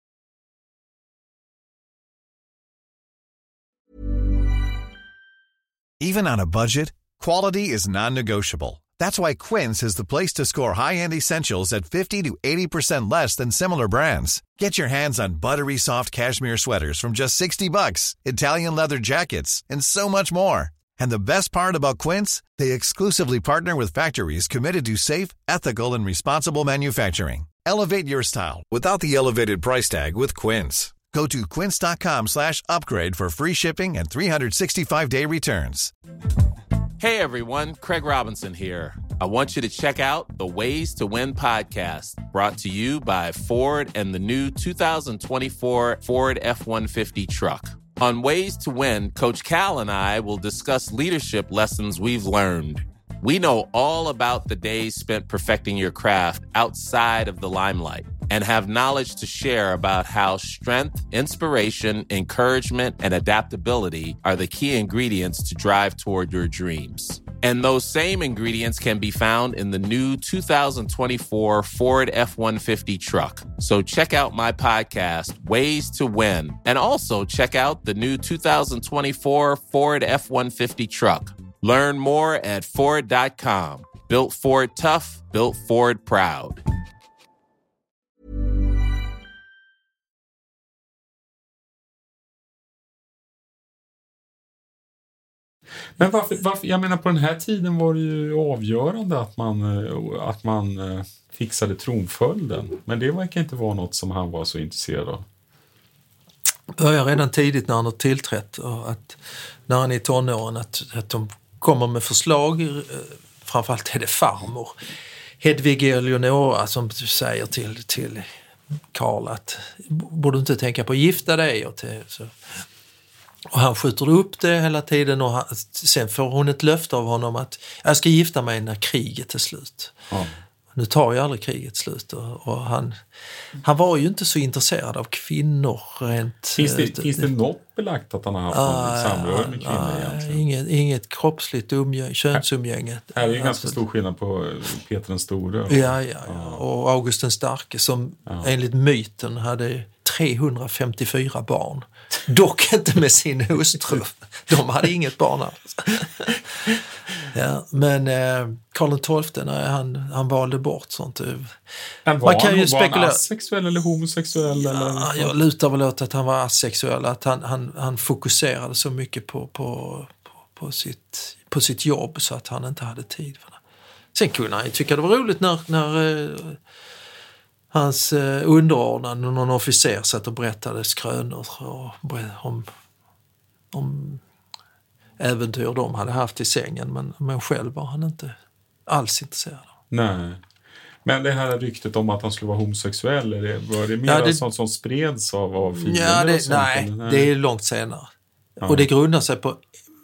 Even on a budget, quality is non-negotiable. That's why Quince is the place to score high-end essentials at fifty to eighty percent less than similar brands. Get your hands on buttery soft cashmere sweaters from just sixty bucks, Italian leather jackets, and so much more. And the best part about Quince, they exclusively partner with factories committed to safe, ethical, and responsible manufacturing. Elevate your style without the elevated price tag with Quince. Go to quince.com slash upgrade for free shipping and three sixty-five day returns. Hey everyone, Craig Robinson here. I want you to check out the Ways to Win podcast, brought to you by Ford and the new two thousand twenty-four Ford F one fifty truck. On Ways to Win, Coach Cal and I will discuss leadership lessons we've learned. We know all about the days spent perfecting your craft outside of the limelight and have knowledge to share about how strength, inspiration, encouragement, and adaptability are the key ingredients to drive toward your dreams. And those same ingredients can be found in the new two thousand twenty-four Ford F one fifty truck. So check out my podcast, Ways to Win, and also check out the new two thousand twenty-four Ford F one fifty truck. Learn more at Ford dot com. Built Ford tough, built Ford proud. Men varför, varför, jag menar på den här tiden var det ju avgörande att man, att man fixade tronföljden. Men det verkar inte vara något som han var så intresserad av. Började redan tidigt när han har tillträtt och att när han är i tonåren att, att de kommer med förslag, framförallt är det farmor Hedvig Eleonora som säger till, till Karl att borde inte tänka på att gifta dig. Och, till, så. och han skjuter upp det hela tiden och han, sen får hon ett löfte av honom att jag ska gifta mig när kriget är slut. Ja. Nu tar ju aldrig kriget slut och, och han, han var ju inte så intresserad av kvinnor rent. Finns det, finns det något belagt att han har haft ah, någon samröre med kvinnor ah, egentligen. Inget, inget kroppsligt umgänge, könsumgänge. Här är ju ganska alltså, stor skillnad på Peter den store. Och, ja, ja, ja. Och August den starke som ja. enligt myten hade trehundrafemtiofyra barn. Dock inte med sin hustru. De hade inget barn alls. Ja, men eh, Karl den tolfte, nej, han, han valde bort sånt. Men var, Man kan han, ju spekulera... var han asexuell eller homosexuell? Ja, eller? Jag lutar väl åt att han var asexuell. Att han, han, han fokuserade så mycket på, på, på, på, sitt, på sitt jobb så att han inte hade tid för det. Sen kunde han ju tycka det var roligt när... när eh, hans eh, underordnad, någon officer, satt och berättade skrönor och, om, om äventyr de hade haft i sängen. Men, men själv var han inte alls intresserad. Nej. Men det här ryktet om att han skulle vara homosexuell, är det, var det mer ja, det, sånt som spreds av, av fienden? Ja, det, nej, nej, det är långt senare. Ja. Och det grundar sig på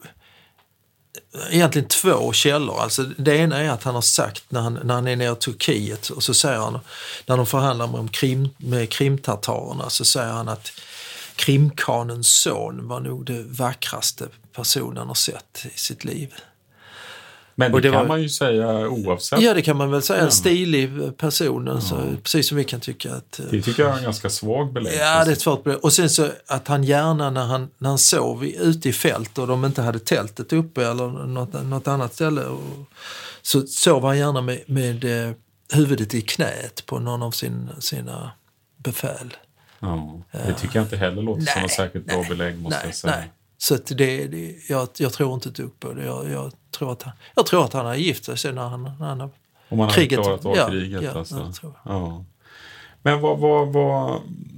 egentligen två källor. Alltså det ena är att han har sagt när han, när han är nere i Turkiet, och så säger han, när de förhandlar med, krim, med krimtartarerna, så säger han att krimkanens son var nog det vackraste personen har sett i sitt liv. Men det, och det kan var, man ju säga oavsett. Ja, det kan man väl säga. Ja. En stilig person, ja. Så, precis som vi kan tycka att... Det tycker jag är en ganska svag belägg. Ja, det är ett svårt belägg. Och sen så att han gärna när han, när han sov ute i fält och de inte hade tältet uppe eller något, något annat ställe, och, så sov han gärna med, med eh, huvudet i knät på någon av sin, sina befäl. Ja, det tycker jag inte heller låter nej, som en särskilt bra belägg, måste nej, jag säga. Nej. Så att det, det, jag, jag tror inte ett dugg på det. Jag, jag, tror att han, jag tror att han har gift sig sen när han, när han har Om man kriget. har klarat av ja, kriget. Ja, alltså. tror ja. Men vad, vad, vad,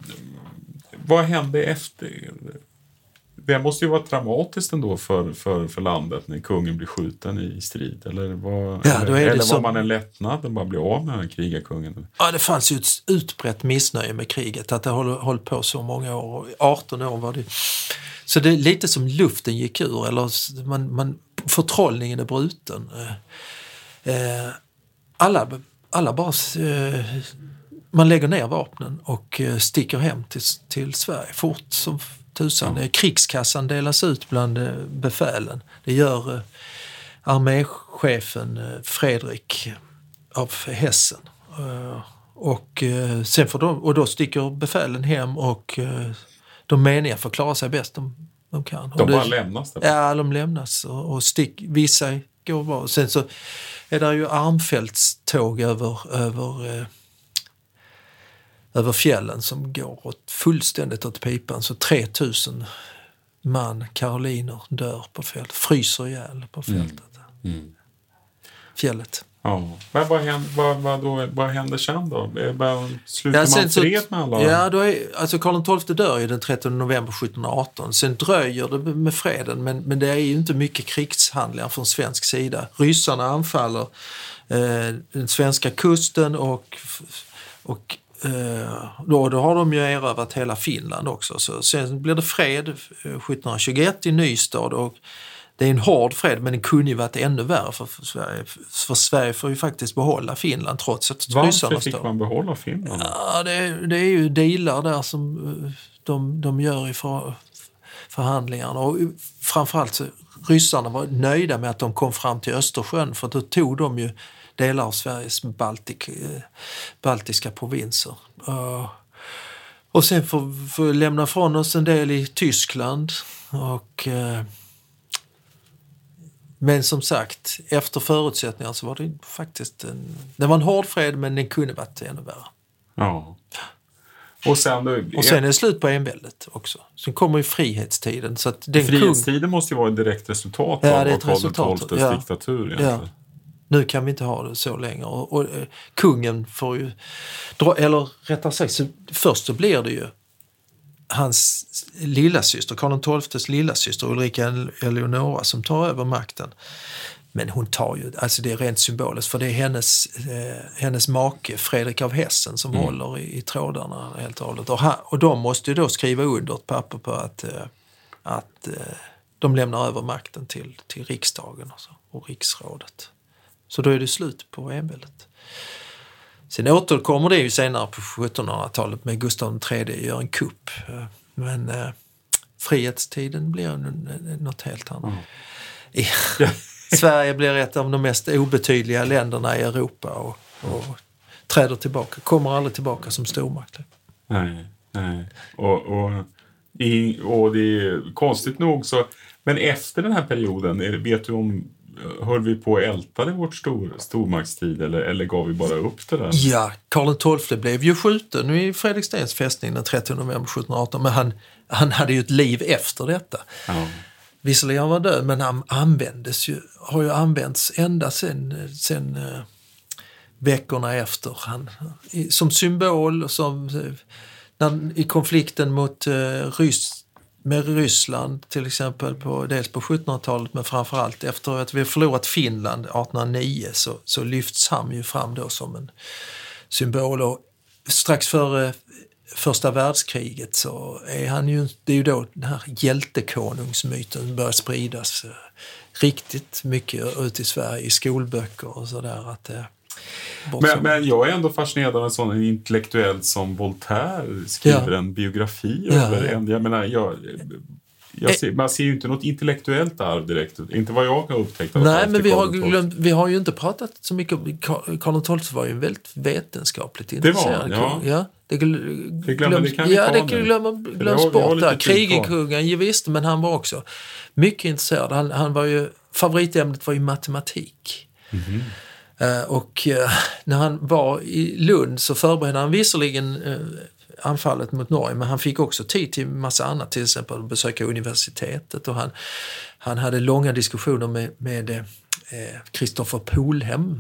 vad hände efter? Det måste ju vara traumatiskt ändå för, för, för landet när kungen blir skjuten i strid. Eller var, ja, eller, då är det eller som... var man en lättnad att bara bli av med den krigarkungen? Ja, det fanns ju ett utbrett missnöje med kriget. Att det höll, höll på så många år. arton år var det. Så det är lite som luften gick ur. Eller man, man, förtrollningen är bruten. Eh, alla, alla bara... Eh, man lägger ner vapnen och eh, sticker hem till, till Sverige fort som tusan. Mm. Krigskassan delas ut bland eh, befälen. Det gör eh, arméchefen eh, Fredrik av Hessen. Eh, och, eh, sen får de, och då sticker befälen hem och eh, de meniga får klara sig bäst de, de kan. De och bara det, lämnas? Det. Ja, de lämnas. Och, och stick, vissa går bra. Sen så är det ju armfältståg över... över eh, över fjällen som går åt, fullständigt åt pipan. Så tre tusen man, karoliner, dör på fältet. Fryser ihjäl på fältet. Mm. Mm. Fjället. Ja. Men vad händer, vad, vad, då, vad händer sen då? Slutar ja, man fred med alla? Ja, då är, alltså Karl den tolfte dör ju den trettonde november sjuttonhundraarton. Sen dröjer det med freden, men, men det är ju inte mycket krigshandlingar från svensk sida. Ryssarna anfaller eh, den svenska kusten och... och Då, då har de ju erövrat hela Finland också. Så sen blir det fred sjuttonhundratjugoett i Nystad, och det är en hård fred, men den kunde ju varit ännu värre för, för Sverige. För Sverige får ju faktiskt behålla Finland trots att ryssarna står. Varför fick man behålla Finland? Ja, det, det är ju dealar där som de, de gör i för, förhandlingarna. Och framförallt så ryssarna var nöjda med att de kom fram till Östersjön, för då tog de ju delar av Sveriges baltik, baltiska provinser. Uh, och sen får, får lämna från oss en del i Tyskland. Och, uh, men som sagt, efter förutsättningar så var det faktiskt en, det var en hård fred, men den kunde varit ännu värre. Ja. Och sen, då, och sen är det slut på enväldet också. Sen kommer ju frihetstiden. Så att den frihetstiden kung... måste ju vara ett direkt resultat ja, av Karl den tolftes ja. diktatur egentligen. Ja. Nu kan vi inte ha det så länge. Och, och eh, kungen får ju... Dra, eller rättare sagt, så, först så blir det ju hans lilla syster, Karl den tolftes lilla syster Ulrika Eleonora, som tar över makten. Men hon tar ju... Alltså det är rent symboliskt, för det är hennes, eh, hennes make, Fredrik av Hessen, som mm. håller i, i trådarna helt och hållet. Och, ha, och de måste ju då skriva under ett papper på att, eh, att eh, de lämnar över makten till, till riksdagen och, så, och riksrådet. Så då är det slut på enväldet. Sen återkommer det ju senare på sjuttonhundratalet med Gustav den tredje gör en kupp. Men eh, frihetstiden blir n- något helt annat. Mm. I, Sverige blir ett av de mest obetydliga länderna i Europa och, och träder tillbaka, kommer aldrig tillbaka som stormakt. Nej, nej. Och, och, i, och det är konstigt nog så, men efter den här perioden, är, vet du om, höll vi på att ältade vårt stor, stormaktstid eller, eller gav vi bara upp det där? Ja, Karl den tolfte blev ju skjuten i Fredrikstens fästning den trettionde november sjuttonhundraarton, men han, han hade ju ett liv efter detta. Ja. Visserligen han var död, men han användes ju, har ju använts ända sen, sen uh, veckorna efter. Han, i, som symbol, som, uh, när, i konflikten mot uh, Ryss, med Ryssland till exempel, på, dels på sjuttonhundratalet men framförallt efter att vi förlorat Finland artonhundranio så, så lyfts han ju fram då som en symbol. Och strax före första världskriget så är han ju, det är ju då den här hjältekonungsmyten börjar spridas eh, riktigt mycket ut i Sverige i skolböcker och sådär. Att, eh, men, men jag är ändå fascinerad av en sån intellektuell som Voltaire skriver ja. en biografi ja, över ja. en, jag menar, jag, jag ser, man ser ju inte något intellektuellt arv direkt, inte vad jag har upptäckt. Nej, men vi har, glömt, vi har ju inte pratat så mycket om, Karl den tolfte var ju en väldigt vetenskapligt intresserad. Det var, ja. ja. Det, gl- det glömmer det kan vi ja, ta det nu. glömmer, glöms har, bort där. Krigerkungen, ju visst, men han var också mycket intresserad. Han, han var ju, favoritämnet var ju matematik. Mm-hmm. Uh, och uh, när han var i Lund så förberedde han visserligen uh, anfallet mot Norge, men han fick också tid till massa annat, till exempel att besöka universitetet, och han, han hade långa diskussioner med, med Kristoffer eh, Polhem,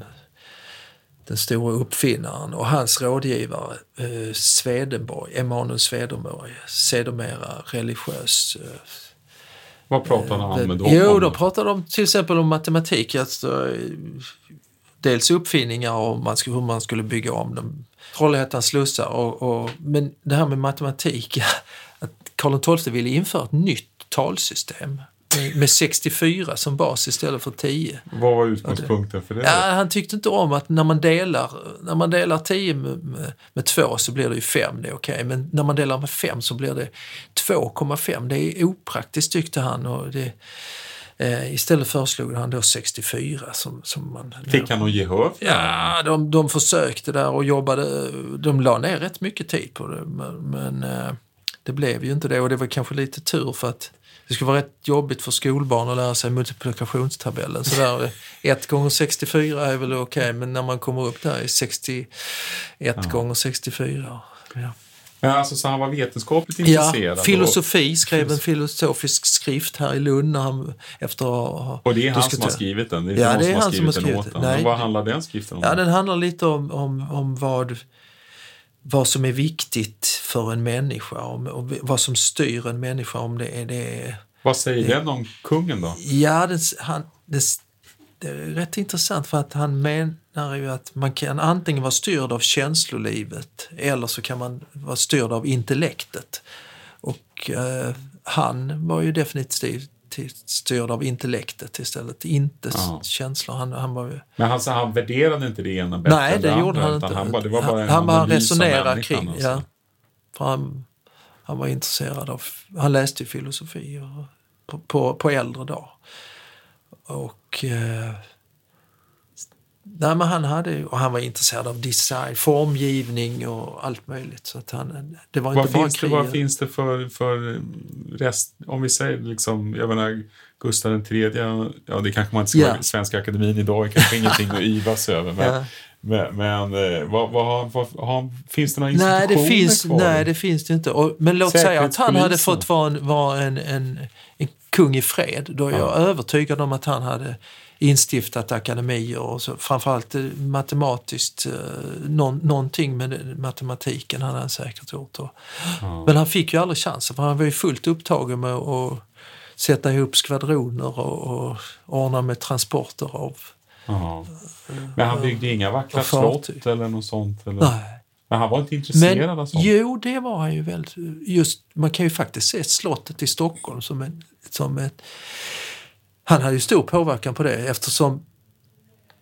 den stora uppfinnaren, och hans rådgivare eh, Swedenborg, Emanuel Swedenborg, sedermera religiös. Eh, Vad pratade han eh, med dem? Jo, då pratade de till exempel om matematik, alltså, dels uppfinningar och man skulle, hur man skulle bygga om dem, Trollhättans slussar, och, och, men det här med matematik, att Karl den tolfte ville införa ett nytt talsystem med sextiofyra som bas istället för tio. Vad var utgångspunkten för det? Ja, han tyckte inte om att när man delar, när man delar tio med, med, med två så blir det ju fem, det är okej. Men när man delar med fem så blir det två komma fem. Det är opraktiskt, tyckte han, och det, eh, istället föreslog han då sextiofyra som, som man... Fick han någon gehör? Ja, de, de försökte där och jobbade, de la ner rätt mycket tid på det, men, men eh, det blev ju inte det, och det var kanske lite tur, för att det skulle vara rätt jobbigt för skolbarn att lära sig multiplikationstabellen. Så där ett gånger sextiofyra är väl okej, okay, men när man kommer upp där i sextioett ja. gånger sextiofyra. Ja. Men alltså, så han var vetenskapligt intresserad? Ja, filosofi, skrev en filosofisk skrift här i Lund när han, efter att ha Och det är han diskuterat. som har skrivit den? Det är ja, det är han som har skrivit, som har skrivit den. Nej, vad handlar den skriften om? Ja, den handlar lite om, om, om vad... vad som är viktigt för en människa, om, och vad som styr en människa, om det är... Det, vad säger det, den om kungen då? Ja, det, han, det, det är rätt intressant, för att han menar ju att man kan antingen vara styrd av känslolivet eller så kan man vara styrd av intellektet. Och eh, han var ju definitivt styrd av intellektet istället, inte ja. känslor. Han, han var ju... Men han, han värderade inte det ena bättre? Nej, det gjorde han inte. Han, det var bara en han bara analys resonerade kring, alltså. ja. För han, han var intresserad av, han läste ju filosofi och, på, på, på äldre dag. Och eh, nej, men han hade, och han var intresserad av design, formgivning och allt möjligt, så att han, det var inte vad bara finns det, vad finns det för, för rest, om vi säger liksom, jag menar Gustav den tredje, ja det kanske man inte ska yeah. Svenska akademin idag är kanske ingenting att yvas över, men, yeah. men, men vad, vad, vad, vad, finns det några institutioner nej, det finns, kvar? Nej, det finns det inte. Och, men låt säga att han hade fått vara en, var en, en, en kung i fred, då är jag ja. övertygad om att han hade instiftat akademier och så, framförallt matematiskt, någon, någonting med matematiken hade han säkert gjort. Och, ja. Men han fick ju aldrig chansen, för han var ju fullt upptagen med att sätta ihop skvadroner och, och ordna med transporter av... Ja. Men han byggde inga vackra slott eller något sånt? Eller? Nej. Men han var inte intresserad men, av sånt? Jo, det var han ju väldigt... Just, man kan ju faktiskt se slottet i Stockholm som, en, som ett... Han hade ju stor påverkan på det, eftersom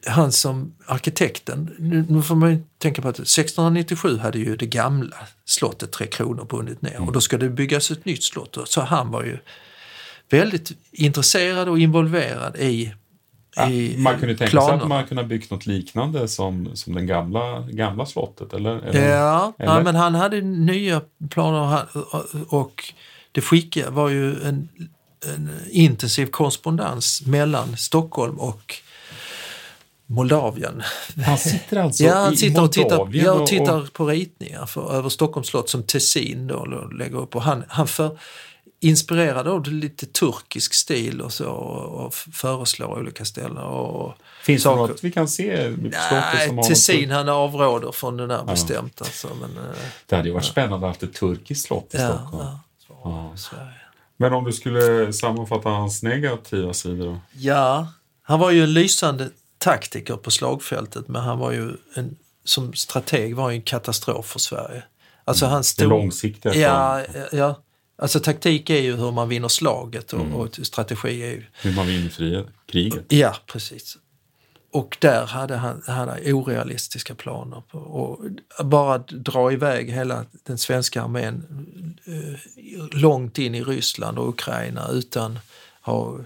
han som arkitekten, nu, nu får man ju tänka på att sextonhundranittiosju hade ju det gamla slottet Tre Kronor brunnit ner mm. och då ska det byggas ett nytt slott. Så han var ju väldigt intresserad och involverad i, ja, i man kunde tänka planerna. sig att man kunde byggt något liknande som, som den gamla, gamla slottet, eller? eller ja, eller? ja, men han hade nya planer och det skicka var ju en, en intensiv korrespondens mellan Stockholm och Moldavien. Han sitter alltså ja, han i sitter och tittar, Moldavien ja, och, och tittar på ritningar för, över Stockholms slott som Tessin då, och lägger upp. Och han, han för, inspirerad av lite turkisk stil och så och, och föreslår olika ställen. Och, finns saker. det något vi kan se? Nej, som Tessin han avråder från det där ja. bestämt. Alltså, men, det hade ju varit ja. spännande att ha ett turkiskt slott i ja, Stockholm. Ja, ja. Men om du skulle sammanfatta hans negativa sidor då? Ja, han var ju en lysande taktiker på slagfältet, men han var ju en, som strateg var ju en katastrof för Sverige. Alltså han stod, det långsiktiga. Ja, ja, alltså taktik är ju hur man vinner slaget och, mm. och strategi är ju hur man vinner fria, kriget. Ja, precis. Och där hade han hade orealistiska planer på och bara dra iväg hela den svenska armén eh, långt in i Ryssland och Ukraina utan ha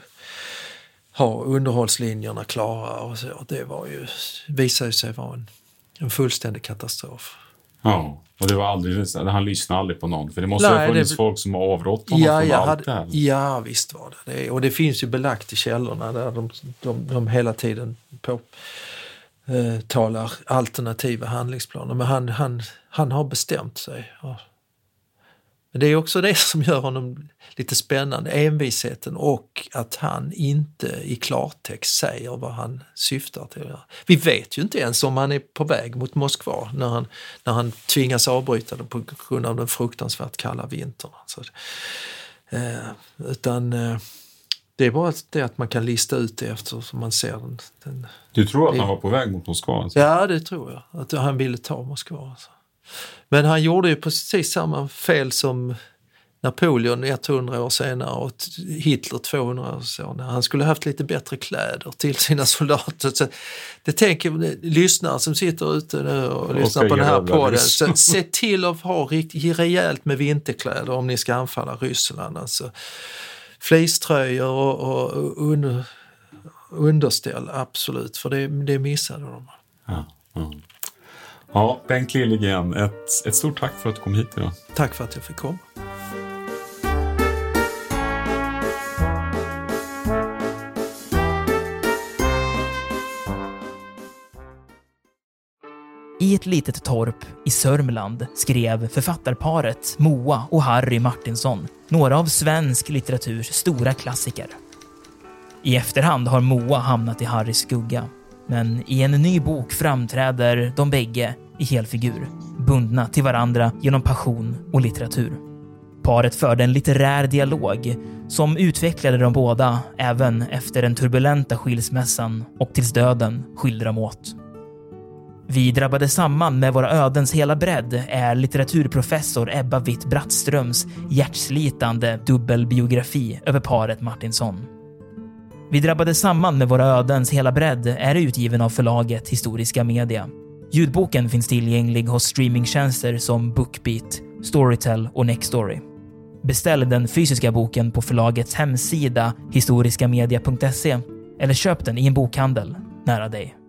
ha underhållslinjerna klara och så. Det var ju, visade sig vara en, en fullständig katastrof. Ja, och det var aldrig, han lyssnade aldrig på någon. För det måste Nej, ha funnits det, folk som har avrått honom ja, från allt hade, det här. Ja, visst var det. det. Och det finns ju belagt i källorna där de, de, de hela tiden på, eh, talar alternativa handlingsplaner. Men han, han, han har bestämt sig. Ja. Men det är också det som gör honom lite spännande, envisheten och att han inte i klartext säger vad han syftar till. Vi vet ju inte ens om han är på väg mot Moskva när han, när han tvingas avbryta det på grund av den fruktansvärt kalla vintern. Så, eh, utan eh, det är bara det att man kan lista ut det eftersom man ser den. den du tror att det, han var på väg mot Moskva? Alltså? Ja, det tror jag. Att han ville ta Moskva. Alltså. Men han gjorde ju precis samma fel som Napoleon hundra år senare och Hitler tvåhundra år senare. Han skulle haft lite bättre kläder till sina soldater. Så det tänker lyssnare som sitter ute nu och, och lyssnar på den här podden. Så se till att ha riktigt rejält med vinterkläder om ni ska anfalla Ryssland. Alltså, fleecetröjor och, och under, underställ, absolut. För det, det missade de. Ja, ja. Ja, Bengt Liljegren, ett, ett stort tack för att du kom hit idag. Tack för att jag fick komma. I ett litet torp i Sörmland skrev författarparet Moa och Harry Martinsson några av svensk litteraturs stora klassiker. I efterhand har Moa hamnat i Harrys skugga. Men i en ny bok framträder de bägge i helfigur, bundna till varandra genom passion och litteratur. Paret förde en litterär dialog som utvecklade de båda även efter den turbulenta skilsmässan och tills döden skilde dem åt. Vi drabbade samman med våra ödens hela bredd är litteraturprofessor Ebba Witt-Brattströms hjärtslitande dubbelbiografi över paret Martinsson. Vi drabbade samman med våra ödens hela bredd är utgiven av förlaget Historiska Media. Ljudboken finns tillgänglig hos streamingtjänster som Bookbeat, Storytel och Nextory. Beställ den fysiska boken på förlagets hemsida historiskamedia punkt se eller köp den i en bokhandel nära dig.